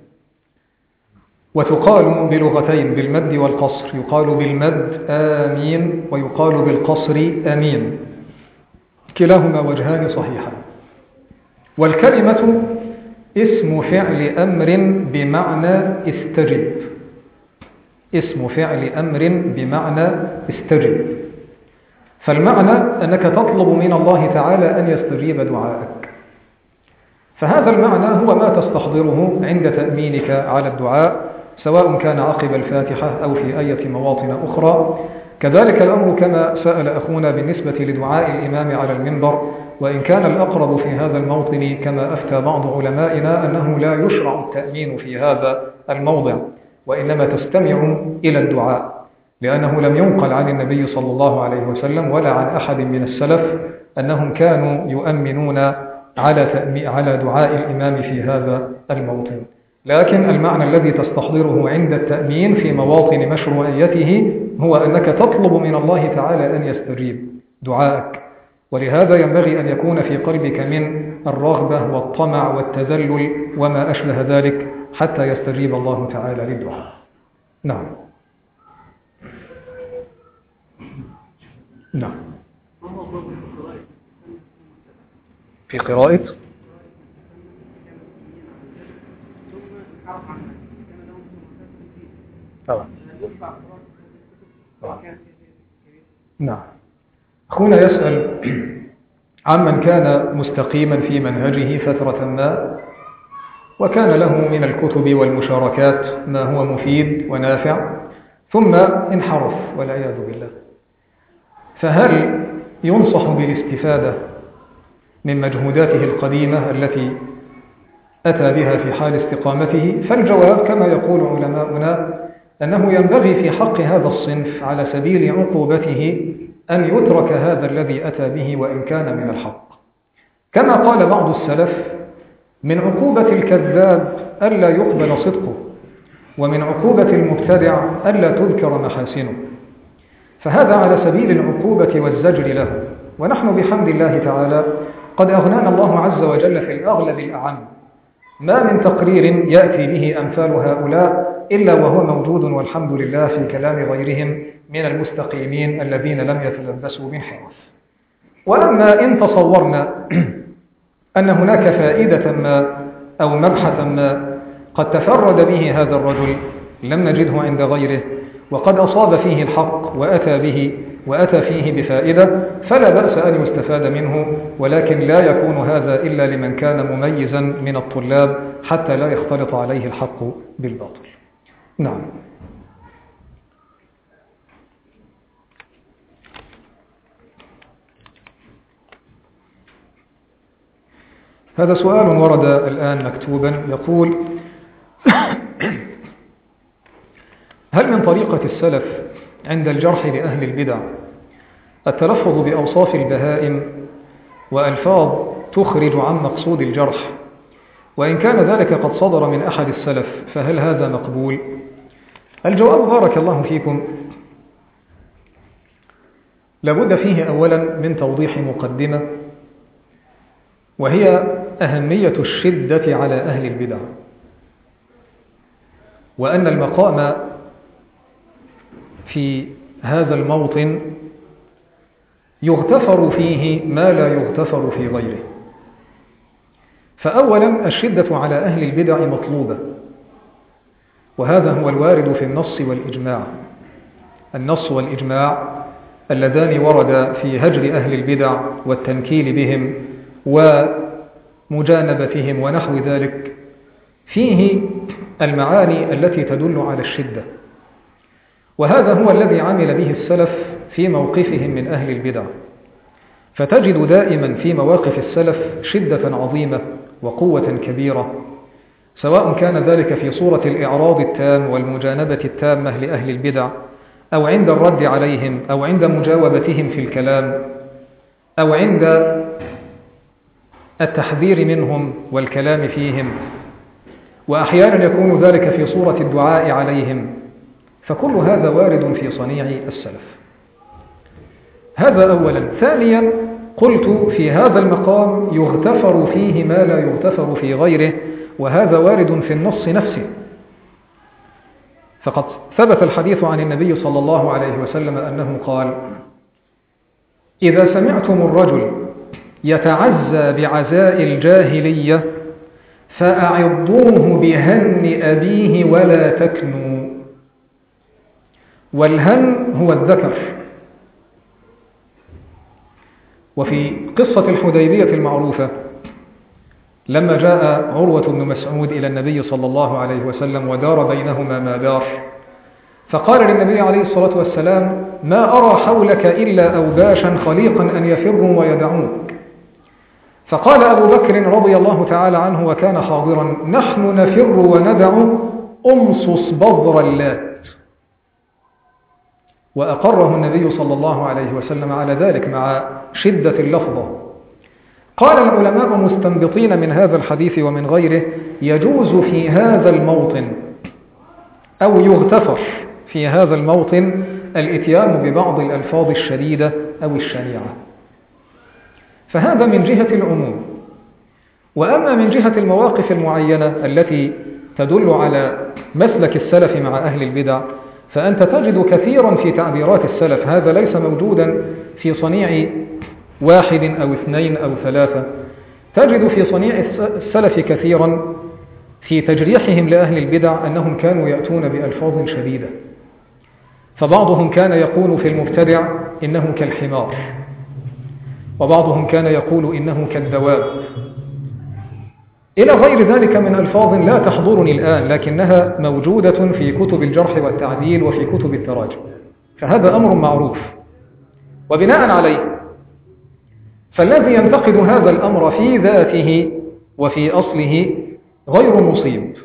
وتقال بلغتين بالمد والقصر، يقال بالمد آمين ويقال بالقصر أمين، كلاهما وجهان صحيحان. والكلمة اسم فعل أمر بمعنى استجب، اسم فعل أمر بمعنى استجب. فالمعنى أنك تطلب من الله تعالى أن يستجيب دعائك، فهذا المعنى هو ما تستحضره عند تأمينك على الدعاء، سواء كان عقب الفاتحة أو في أي مواطن أخرى. كذلك الأمر كما سأل أخونا بالنسبة لدعاء الإمام على المنبر، وإن كان الأقرب في هذا الموطن كما أفتى بعض علمائنا أنه لا يشرع التأمين في هذا الموضع، وإنما تستمع إلى الدعاء، لأنه لم ينقل عن النبي صلى الله عليه وسلم ولا عن أحد من السلف أنهم كانوا يؤمنون على على دعاء الإمام في هذا الموطن. لكن المعنى الذي تستحضره عند التأمين في مواطن مشروعيته هو أنك تطلب من الله تعالى أن يستجيب دعائك، ولهذا ينبغي أن يكون في قلبك من الرغبة والطمع والتذلل وما أشبه ذلك حتى يستجيب الله تعالى للدعاء. نعم نعم. في قراءة طبعا. نعم. أخونا يسأل عمن كان مستقيما في منهجه فترة ما، وكان له من الكتب والمشاركات ما هو مفيد ونافع، ثم انحرف والعياذ بالله، فهل ينصح بالاستفادة من مجهوداته القديمة التي أتى بها في حال استقامته؟ فالجواب كما يقول علماؤنا أنه ينبغي في حق هذا الصنف على سبيل عقوبته أن يترك هذا الذي أتى به وإن كان من الحق، كما قال بعض السلف: من عقوبة الكذاب ألا يقبل صدقه، ومن عقوبة المبتدع ألا تذكر محاسنه. فهذا على سبيل العقوبة والزجر له، ونحن بحمد الله تعالى قد أغنانا الله عز وجل في الأغلب الأعم، ما من تقرير يأتي به أمثال هؤلاء إلا وهو موجود والحمد لله في كلام غيرهم من المستقيمين الذين لم يتلبسوا بانحراف. وأما إن تصورنا أن هناك فائدة ما أو مبحثا ما قد تفرد به هذا الرجل لم نجده عند غيره، وقد أصاب فيه الحق وأتى به وأتى فيه بفائدة، فلا بأس أن يستفاد منه، ولكن لا يكون هذا إلا لمن كان مميزا من الطلاب حتى لا يختلط عليه الحق بالباطل. نعم. هذا سؤال ورد الآن مكتوبا يقول: هل من طريقة السلف عند الجرح لأهل البدع التلفظ بأوصاف البهائم وألفاظ تخرج عن مقصود الجرح؟ وإن كان ذلك قد صدر من أحد السلف فهل هذا مقبول؟ الجواب بارك الله فيكم لابد فيه أولا من توضيح مقدمة، وهي أهمية الشدة على أهل البدع، وأن المقام في هذا الموطن يغتفر فيه ما لا يغتفر في غيره. فأولا الشدة على أهل البدع مطلوبة، وهذا هو الوارد في النص والإجماع. النص والإجماع اللذان ورد في هجر أهل البدع والتنكيل بهم ومجانبتهم ونحو ذلك فيه المعاني التي تدل على الشدة، وهذا هو الذي عمل به السلف في موقفهم من أهل البدع. فتجد دائما في مواقف السلف شدة عظيمة وقوة كبيرة، سواء كان ذلك في صورة الإعراض التام والمجانبة التامة لأهل البدع، أو عند الرد عليهم، أو عند مجاوبتهم في الكلام، أو عند التحذير منهم والكلام فيهم، وأحيانا يكون ذلك في صورة الدعاء عليهم. فكل هذا وارد في صنيع السلف. هذا أولا. ثانيا قلت في هذا المقام يغتفر فيه ما لا يغتفر في غيره، وهذا وارد في النص نفسه. فقد ثبت الحديث عن النبي صلى الله عليه وسلم أنه قال: إذا سمعتم الرجل يتعزى بعزاء الجاهلية فأعضوه بهن أبيه ولا تكنوا. والهن هو الذكر. وفي قصة الحديبية المعروفة لما جاء عروة بن مسعود إلى النبي صلى الله عليه وسلم ودار بينهما ما دار، فقال للنبي عليه الصلاة والسلام: ما أرى حولك إلا أوباشا خليقا أن يفروا ويدعوك. فقال أبو بكر رضي الله تعالى عنه وكان حاضرا: نحن نفر وندع أمصص بضر اللات. وأقره النبي صلى الله عليه وسلم على ذلك مع شدة اللفظة. قال العلماء مستنبطين من هذا الحديث ومن غيره: يجوز في هذا الموطن أو يغتفر في هذا الموطن الإتيان ببعض الألفاظ الشديدة أو الشنيعة. فهذا من جهة العموم. وأما من جهة المواقف المعينة التي تدل على مسلك السلف مع أهل البدع، فأنت تجد كثيرا في تعبيرات السلف، هذا ليس موجودا في صنيع واحد أو اثنين أو ثلاثة، تجد في صنيع السلف كثيرا في تجريحهم لأهل البدع أنهم كانوا يأتون بألفاظ شديدة. فبعضهم كان يقول في المبتدع إنه كالحمار، وبعضهم كان يقول إنه كالدواب، إلى غير ذلك من ألفاظ لا تحضرني الآن، لكنها موجودة في كتب الجرح والتعديل وفي كتب التراجم. فهذا أمر معروف. وبناء عليه فالذي ينتقد هذا الأمر في ذاته وفي أصله غير مصيب،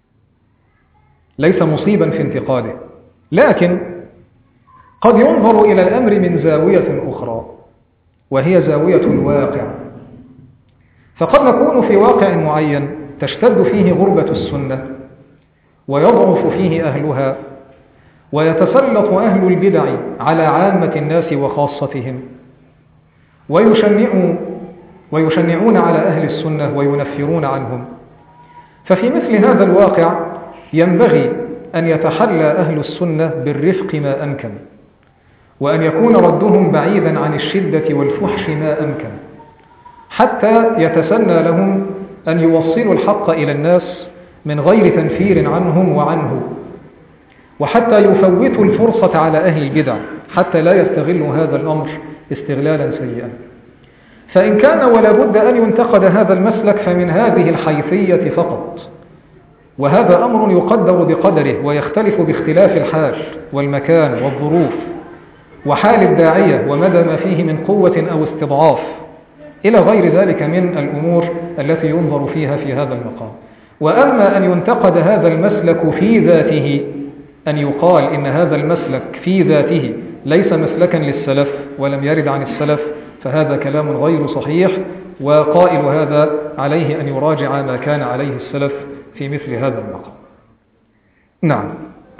ليس مصيبا في انتقاده، لكن قد ينظر إلى الأمر من زاوية أخرى، وهي زاوية الواقع. فقد نكون في واقع معين تشتد فيه غربة السنة ويضعف فيه أهلها، ويتسلط أهل البدع على عامة الناس وخاصتهم، ويشنعون ويشنعون على أهل السنة وينفرون عنهم. ففي مثل هذا الواقع ينبغي أن يتحلى أهل السنة بالرفق ما أمكن، وأن يكون ردهم بعيدا عن الشدة والفحش ما أمكن، حتى يتسنى لهم أن يوصلوا الحق إلى الناس من غير تنفير عنهم وعنه، وحتى يفوتوا الفرصة على أهل البدع حتى لا يستغلوا هذا الأمر استغلالا سيئا. فإن كان ولا بد أن ينتقد هذا المسلك فمن هذه الحيثية فقط، وهذا أمر يقدر بقدره ويختلف باختلاف الحال والمكان والظروف وحال الداعية ومدى ما فيه من قوة أو استضعاف إلى غير ذلك من الأمور التي ينظر فيها في هذا المقام. وأما أن ينتقد هذا المسلك في ذاته، أن يقال إن هذا المسلك في ذاته ليس مسلكا للسلف ولم يرد عن السلف، فهذا كلام غير صحيح، وقائل هذا عليه أن يراجع ما كان عليه السلف في مثل هذا المقام. نعم.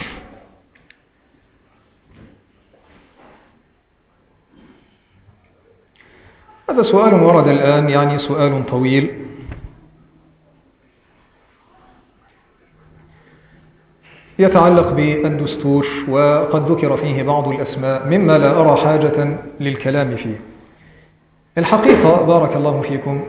هذا سؤال ورد الآن، يعني سؤال طويل. يتعلق بالدستور، وقد ذكر فيه بعض الأسماء مما لا أرى حاجة للكلام فيه. الحقيقة بارك الله فيكم،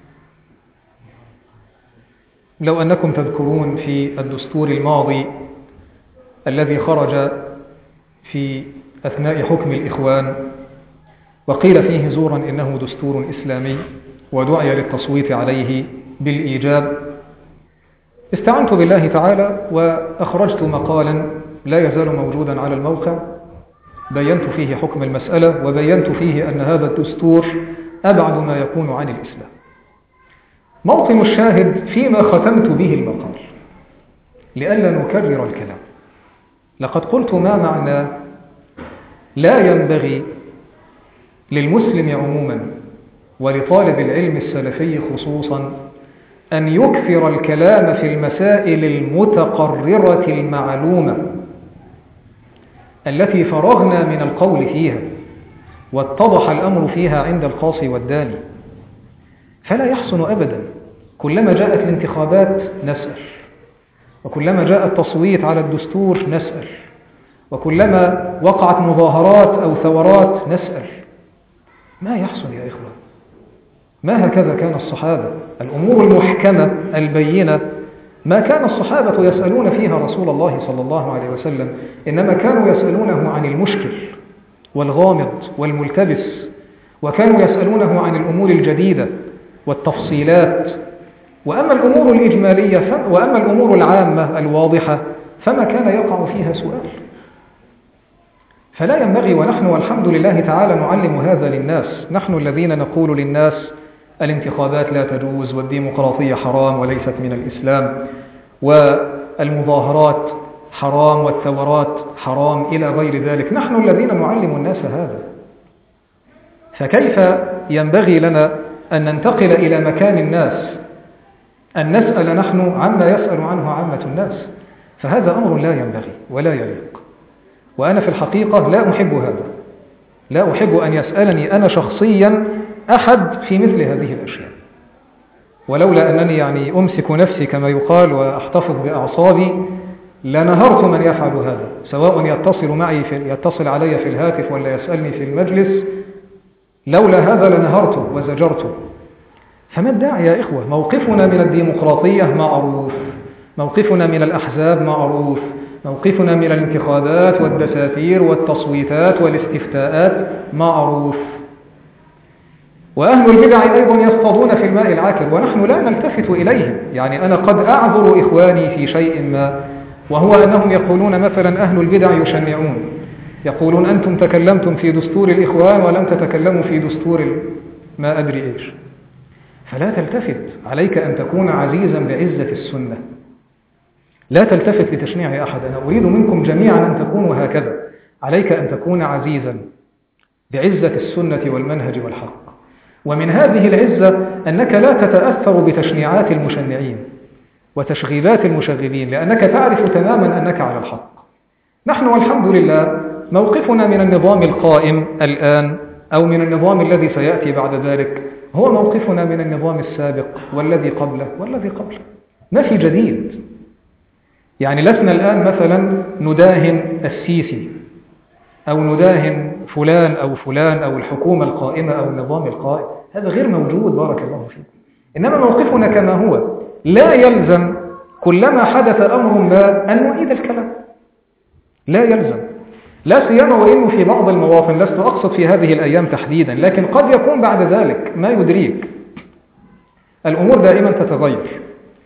لو أنكم تذكرون في الدستور الماضي الذي خرج في أثناء حكم الإخوان وقيل فيه زورا إنه دستور إسلامي ودعي للتصويت عليه بالإيجاب، استعنت بالله تعالى وأخرجت مقالا لا يزال موجودا على الموقع بينت فيه حكم المسألة، وبينت فيه أن هذا الدستور أبعد ما يكون عن الإسلام. موطن الشاهد فيما ختمت به المقال لئلا نكرر الكلام. لقد قلت ما معنى لا ينبغي للمسلم عموما ولطالب العلم السلفي خصوصا أن يكثر الكلام في المسائل المتقررة المعلومة التي فرغنا من القول فيها، واتضح الأمر فيها عند القاصي والداني. فلا يحسن أبدا كلما جاءت الانتخابات نسأل، وكلما جاء التصويت على الدستور نسأل، وكلما وقعت مظاهرات أو ثورات نسأل. ما يحسن يا إخوة، ما هكذا كان الصحابة. الأمور المحكمة البينة ما كان الصحابة يسألون فيها رسول الله صلى الله عليه وسلم، إنما كانوا يسألونه عن المشكل والغامض والملتبس، وكانوا يسألونه عن الأمور الجديدة والتفصيلات. وأما الأمور الإجمالية وأما الأمور العامة الواضحة فما كان يقع فيها سؤال. فلا ينبغي، ونحن والحمد لله تعالى نعلم هذا للناس، نحن الذين نقول للناس الانتخابات لا تجوز، والديمقراطية حرام وليست من الإسلام، والمظاهرات حرام والثورات حرام إلى غير ذلك. نحن الذين نعلم الناس هذا. فكيف ينبغي لنا أن ننتقل إلى مكان الناس أن نسأل نحن عما يسأل عنه عامة الناس؟ فهذا أمر لا ينبغي ولا يليق. وأنا في الحقيقة لا أحب هذا، لا أحب أن يسألني أنا شخصيا أحد في مثل هذه الأشياء. ولولا أنني يعني أمسك نفسي كما يقال وأحتفظ بأعصابي لنهرت من يفعل هذا، سواء يتصل معي في يتصل علي في الهاتف ولا يسألني في المجلس. لولا هذا لنهرته وزجرته. فما الداعي يا إخوة؟ موقفنا من الديمقراطية معروف، موقفنا من الأحزاب معروف، موقفنا من الانتخابات والدساتير والتصويتات والاستفتاءات معروف. وأهل البدع أيضا يصطادون في الماء العاكر ونحن لا نلتفت إليهم. يعني أنا قد أعذر إخواني في شيء ما، وهو أنهم يقولون مثلا أهل البدع يشنعون، يقولون أنتم تكلمتم في دستور الإخوان ولم تتكلموا في دستور ما أدري إيش. فلا تلتفت، عليك أن تكون عزيزا بعزة السنة، لا تلتفت لتشنيع أحد. أنا أريد منكم جميعا أن تكونوا هكذا، عليك أن تكون عزيزا بعزة السنة والمنهج والحق. ومن هذه العزة أنك لا تتأثر بتشنيعات المشنعين وتشغيلات المشغلين، لأنك تعرف تماما أنك على الحق. نحن والحمد لله موقفنا من النظام القائم الآن أو من النظام الذي سيأتي بعد ذلك هو موقفنا من النظام السابق والذي قبله والذي قبله، ما في جديد. يعني لسنا الآن مثلا نداهن السيسي أو نداهن فلان أو فلان أو الحكومة القائمة أو النظام القائم، هذا غير موجود بارك الله فيكم. إنما موقفنا كما هو، لا يلزم كلما حدث أمر ما أن نعيد الكلام، لا يلزم، لا سيما وإنه في بعض المواطن، لست أقصد في هذه الأيام تحديدا، لكن قد يكون بعد ذلك ما يدريك. الأمور دائما تتغير،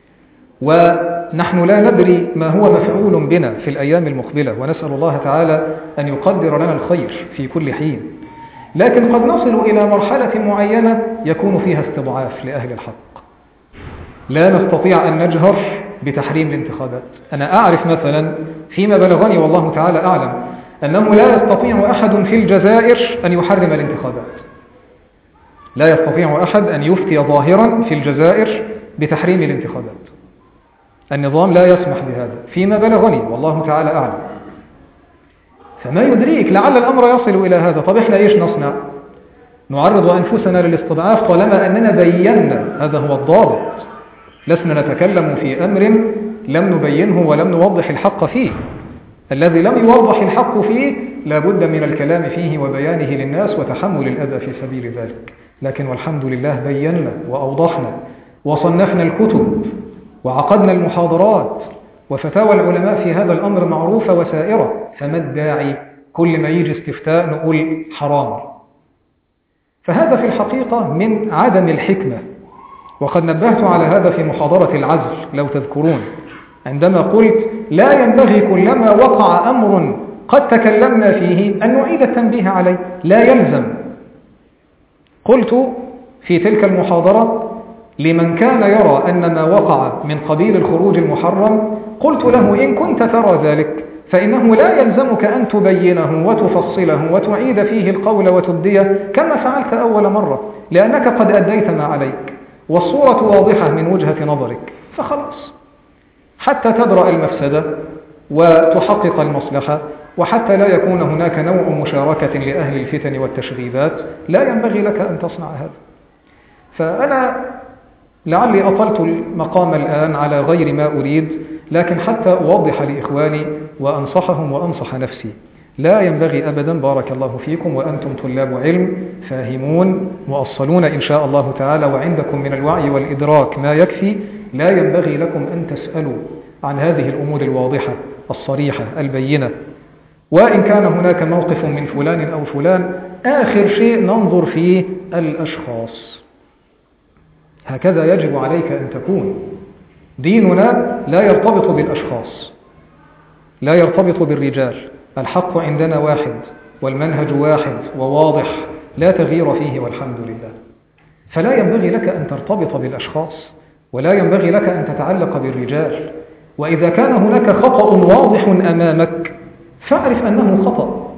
ونحن لا ندري ما هو مفعول بنا في الأيام المقبلة، ونسأل الله تعالى أن يقدر لنا الخير في كل حين. لكن قد نصل إلى مرحلة معينة يكون فيها استضعاف لأهل الحق، لا نستطيع أن نجهر بتحريم الانتخابات. أنا أعرف مثلا فيما بلغني والله تعالى أعلم أنه لا يستطيع أحد في الجزائر أن يحرم الانتخابات، لا يستطيع أحد أن يفتي ظاهرا في الجزائر بتحريم الانتخابات. النظام لا يسمح بهذا فيما بلغني والله تعالى أعلم. فما يدريك لعل الأمر يصل إلى هذا. طب إحنا إيش نصنع؟ نعرض أنفسنا للاستضعاف طالما أننا بينا، هذا هو الضابط. لسنا نتكلم في أمر لم نبينه ولم نوضح الحق فيه. الذي لم يوضح الحق فيه لا بد من الكلام فيه وبيانه للناس وتحمل الأذى في سبيل ذلك. لكن والحمد لله بينا وأوضحنا وصنفنا الكتب وعقدنا المحاضرات، وفتاوى العلماء في هذا الأمر معروفة وسائرة. فما الداعي كل ما يجي استفتاء نقول حرام؟ فهذا في الحقيقة من عدم الحكمة، وقد نبهت على هذا في محاضرة العزل لو تذكرون، عندما قلت لا ينبغي كلما وقع أمر قد تكلمنا فيه أن نعيد التنبيه عليه، لا يلزم. قلت في تلك المحاضرة لمن كان يرى أن ما وقع من قبيل الخروج المحرم، قلت له إن كنت ترى ذلك فإنه لا يلزمك أن تبينه وتفصله وتعيد فيه القول وتبديه كما فعلت أول مرة، لأنك قد أديت ما عليك والصورة واضحة من وجهة نظرك، فخلاص حتى تدرأ المفسدة وتحقق المصلحة وحتى لا يكون هناك نوع مشاركة لأهل الفتن والتشغيبات لا ينبغي لك أن تصنع هذا. فأنا لعلي أطلت المقام الآن على غير ما أريد، لكن حتى أوضح لإخواني وأنصحهم وأنصح نفسي، لا ينبغي أبدا بارك الله فيكم وأنتم طلاب علم فاهمون مؤصلون إن شاء الله تعالى وعندكم من الوعي والإدراك ما يكفي، لا ينبغي لكم أن تسألوا عن هذه الأمور الواضحة الصريحة البينة. وإن كان هناك موقف من فلان أو فلان، آخر شيء ننظر فيه الأشخاص. هكذا يجب عليك أن تكون. ديننا لا يرتبط بالأشخاص، لا يرتبط بالرجال. الحق عندنا واحد والمنهج واحد وواضح لا تغيير فيه والحمد لله. فلا ينبغي لك أن ترتبط بالأشخاص، ولا ينبغي لك أن تتعلق بالرجال. وإذا كان هناك خطأ واضح أمامك فاعرف أنه خطأ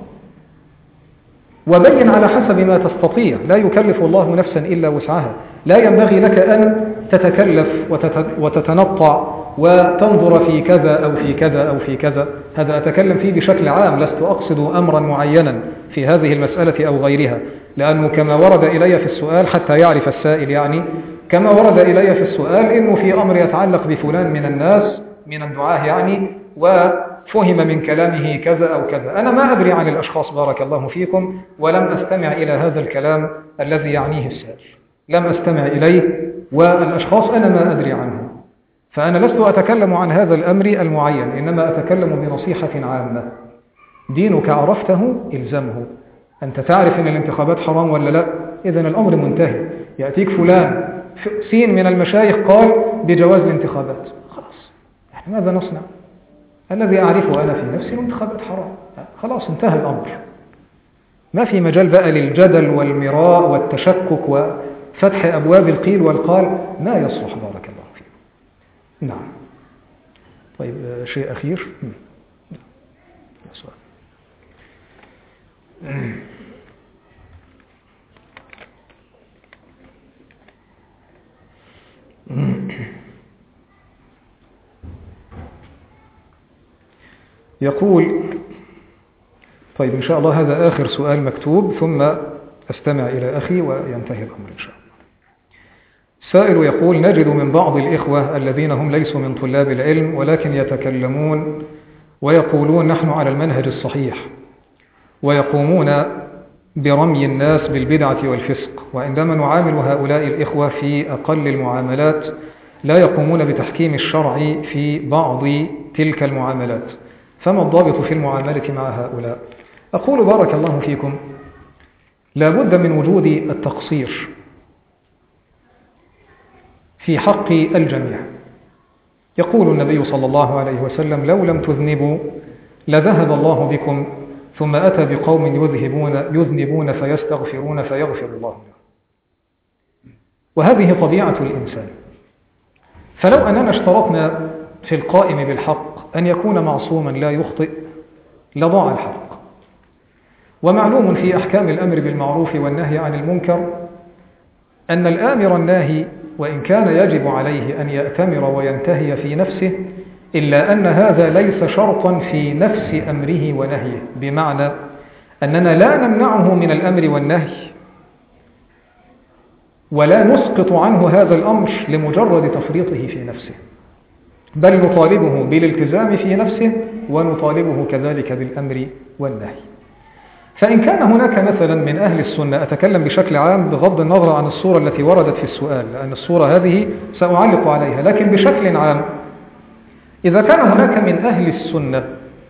وبين على حسب ما تستطيع، لا يكلف الله نفسا إلا وسعها. لا ينبغي لك أن تتكلف وتتنطع وتنظر في كذا أو في كذا أو في كذا. هذا أتكلم فيه بشكل عام، لست أقصد أمرا معينا في هذه المسألة أو غيرها، لأنه كما ورد إلي في السؤال حتى يعرف السائل، يعني كما ورد إلي في السؤال إنه في أمر يتعلق بفلان من الناس من الدعاة يعني، وفهم من كلامه كذا أو كذا. أنا ما أدري عن الأشخاص بارك الله فيكم، ولم أستمع إلى هذا الكلام الذي يعنيه السائل، لم أستمع إليه، والأشخاص أنا ما أدري عنهم. فأنا لست أتكلم عن هذا الأمر المعين، إنما أتكلم بنصيحة عامة. دينك عرفته إلزمه. أنت تعرف أن الانتخابات حرام ولا لا؟ إذن الأمر منتهي. يأتيك فلان سين من المشايخ قال بجواز الانتخابات، خلاص ماذا نصنع؟ الذي أعرفه أنا في نفسي الانتخابات حرام، خلاص انتهى الأمر. ما في مجال بقى للجدل والمراء والتشكك وفتح أبواب القيل والقال، ما يصلح بارك الله فيه. نعم. طيب شيء أخير. سؤال. يقول طيب إن شاء الله هذا آخر سؤال مكتوب، ثم أستمع إلى أخي وينتهي الأمر إن شاء الله. سائل يقول: نجد من بعض الإخوة الذين هم ليسوا من طلاب العلم ولكن يتكلمون ويقولون نحن على المنهج الصحيح، ويقومون برمي الناس بالبدعة والفسق، وعندما نعامل هؤلاء الإخوة في أقل المعاملات لا يقومون بتحكيم الشرع في بعض تلك المعاملات، فما الضابط في المعاملة مع هؤلاء؟ أقول بارك الله فيكم، لا بد من وجود التقصير في حق الجميع. يقول النبي صلى الله عليه وسلم: لو لم تذنبوا لذهب الله بكم، ثم أتى بقوم يذهبون يذنبون فيستغفرون فيغفر الله لهم. وهذه طبيعة الإنسان. فلو أننا اشترطنا في القائم بالحق أن يكون معصوما لا يخطئ لضاع الحق. ومعلوم في أحكام الأمر بالمعروف والنهي عن المنكر أن الآمر الناهي وإن كان يجب عليه أن يأتمر وينتهي في نفسه، إلا أن هذا ليس شرطا في نفس أمره ونهيه، بمعنى أننا لا نمنعه من الأمر والنهي ولا نسقط عنه هذا الأمر لمجرد تفريطه في نفسه، بل نطالبه بالالتزام في نفسه ونطالبه كذلك بالأمر والنهي. فإن كان هناك مثلا من أهل السنة، أتكلم بشكل عام بغض النظر عن الصورة التي وردت في السؤال، لأن الصورة هذه سأعلق عليها، لكن بشكل عام إذا كان هناك من أهل السنة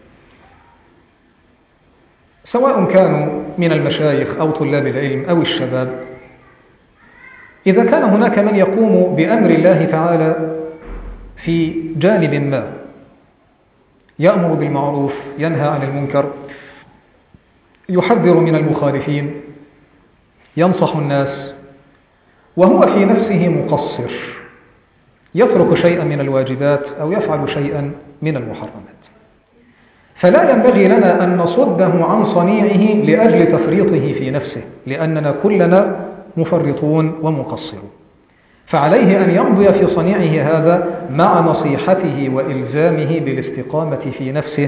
سواء كانوا من المشايخ أو طلاب العلم أو الشباب، إذا كان هناك من يقوم بأمر الله تعالى في جانب ما، يأمر بالمعروف ينهى عن المنكر، يحذر من المخالفين، ينصح الناس، وهو في نفسه مقصر، يترك شيئا من الواجبات أو يفعل شيئا من المحرمات، فلا ينبغي لنا أن نصده عن صنيعه لأجل تفريطه في نفسه، لأننا كلنا مفرطون ومقصرون. فعليه أن يمضي في صنيعه هذا مع نصيحته وإلزامه بالاستقامة في نفسه،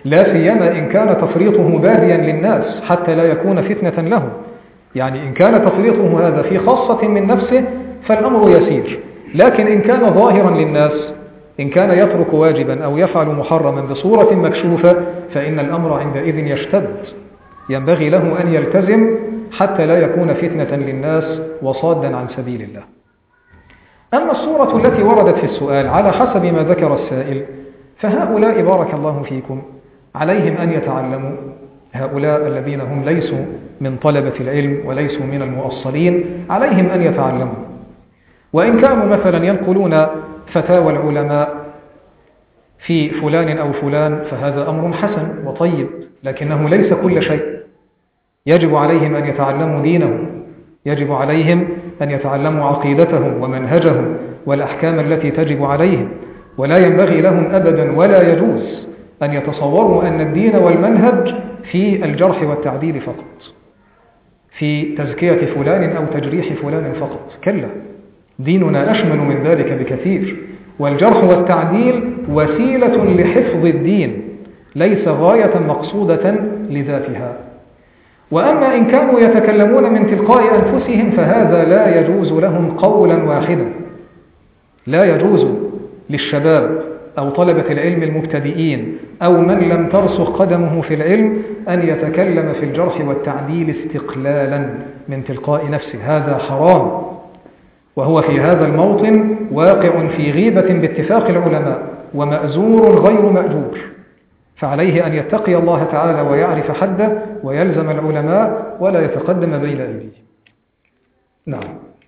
لا سيما إن كان تفريطه باديا للناس حتى لا يكون فتنة له. يعني إن كان تفريطه هذا في خاصة من نفسه فالأمر يسير، لكن إن كان ظاهرا للناس، إن كان يترك واجبا أو يفعل محرما بصورة مكشوفة، فإن الأمر عندئذ يشتد. ينبغي له أن يلتزم حتى لا يكون فتنة للناس وصادا عن سبيل الله. أما الصورة التي وردت في السؤال على حسب ما ذكر السائل، فهؤلاء بارك الله فيكم عليهم أن يتعلموا، هؤلاء الذين هم ليسوا من طلبة العلم وليسوا من المؤصلين عليهم أن يتعلموا. وإن كانوا مثلا ينقلون فتاوى العلماء في فلان أو فلان فهذا أمر حسن وطيب، لكنه ليس كل شيء. يجب عليهم أن يتعلموا دينهم، يجب عليهم أن يتعلموا عقيدتهم ومنهجهم والأحكام التي تجب عليهم، ولا ينبغي لهم أبدا ولا يجوز أن يتصوروا أن الدين والمنهج في الجرح والتعديل فقط، في تزكية فلان أو تجريح فلان فقط. كلا، ديننا أشمل من ذلك بكثير، والجرح والتعديل وسيلة لحفظ الدين ليس غاية مقصودة لذاتها. وأما إن كانوا يتكلمون من تلقاء أنفسهم فهذا لا يجوز لهم قولا واحدا. لا يجوز للشباب أو طلبة العلم المبتدئين أو من لم ترسخ قدمه في العلم أن يتكلم في الجرح والتعديل استقلالا من تلقاء نفسه، هذا حرام، وهو في هذا الموطن واقع في غيبة باتفاق العلماء ومأزور غير مأجور. فعليه أن يتقي الله تعالى ويعرف حده ويلزم العلماء ولا يتقدم بين أيديهم. نعم.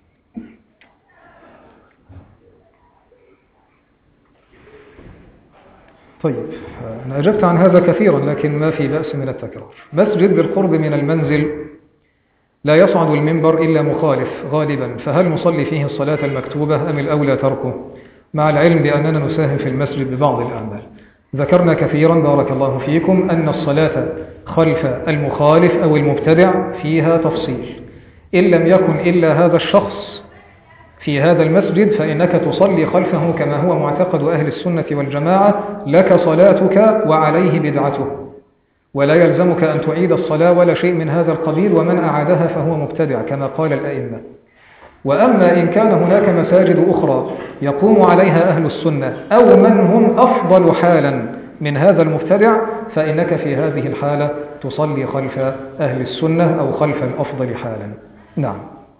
طيب، أنا أجبت عن هذا كثيرا لكن ما في بأس من التكرار. مسجد بالقرب من المنزل لا يصعد المنبر إلا مخالف غالبا، فهل نصلي فيه الصلاة المكتوبة أم الأولى تركه؟ مع العلم بأننا نساهم في المسجد ببعض الأعمال. ذكرنا كثيرا بارك الله فيكم أن الصلاة خلف المخالف أو المبتدع فيها تفصيل. إن لم يكن إلا هذا الشخص في هذا المسجد فإنك تصلي خلفه كما هو معتقد أهل السنة والجماعة، لك صلاتك وعليه بدعته، ولا يلزمك أن تعيد الصلاة ولا شيء من هذا القبيل، ومن أعادها فهو مبتدع كما قال الأئمة. وأما إن كان هناك مساجد أخرى يقوم عليها أهل السنة أو من هم أفضل حالا من هذا المبتدع فإنك في هذه الحالة تصلي خلف أهل السنة أو خلف الأفضل حالا. نعم.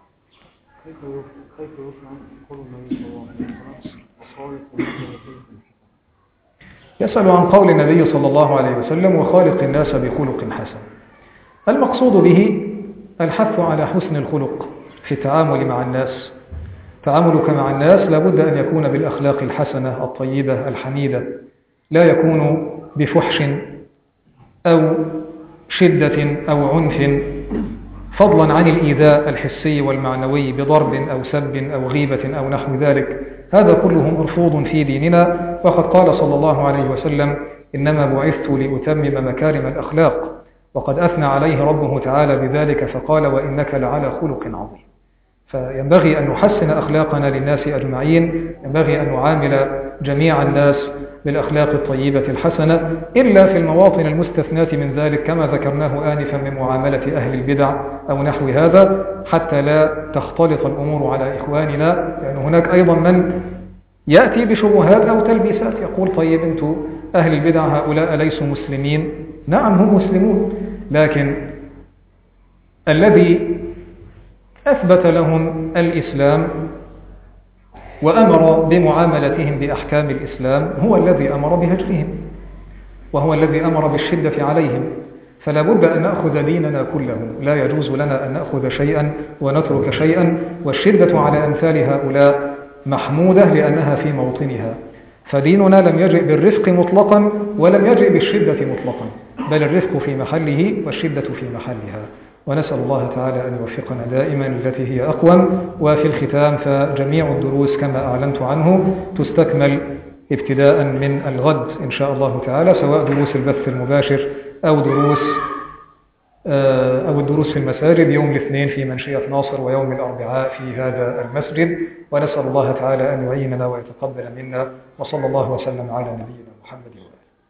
كيف يفهم قول النبي صلى الله عليه وسلم يسأل عن قول النبي صلى الله عليه وسلم وخالق الناس بخلق حسن؟ المقصود به الحث على حسن الخلق في التعامل مع الناس. تعاملك مع الناس لابد أن يكون بالأخلاق الحسنة الطيبة الحميدة، لا يكون بفحش أو شدة أو عنف، فضلا عن الإيذاء الحسي والمعنوي بضرب أو سب أو غيبة أو نحو ذلك. هذا كله مرفوض في ديننا، وقد قال صلى الله عليه وسلم: إنما بعثت لأتمم مكارم الأخلاق، وقد أثنى عليه ربه تعالى بذلك فقال: وإنك لعلى خلق عظيم. فينبغي أن نحسن أخلاقنا للناس أجمعين، ينبغي أن نعامل جميع الناس بالأخلاق الطيبة الحسنة، إلا في المواطن المستثناة من ذلك كما ذكرناه آنفا من معاملة أهل البدع أو نحو هذا، حتى لا تختلط الأمور على إخواننا، لأن هناك أيضا من يأتي بشبهات أو تلبيسات يقول: طيب أنتم أهل البدع هؤلاء ليسوا مسلمين؟ نعم هم مسلمون، لكن الذي أثبت لهم الإسلام وأمر بمعاملتهم بأحكام الإسلام هو الذي أمر بهجرهم، وهو الذي أمر بالشدة عليهم. فلا بد أن نأخذ ديننا كله، لا يجوز لنا أن نأخذ شيئا ونترك شيئا، والشدة على أمثال هؤلاء محمودة لأنها في موطنها. فديننا لم يجئ بالرفق مطلقا ولم يجئ بالشدة مطلقا، بل الرفق في محله والشدة في محلها. ونسأل الله تعالى أن يوفقنا دائما التي هي أقوم. وفي الختام فجميع الدروس كما أعلنت عنه تستكمل ابتداء من الغد إن شاء الله تعالى، سواء دروس البث المباشر أو دروس أو الدروس في المساجد يوم الاثنين في منشية ناصر ويوم الأربعاء في هذا المسجد. ونسأل الله تعالى أن يعيننا ويتقبل منا، وصلى الله وسلم على نبينا محمد.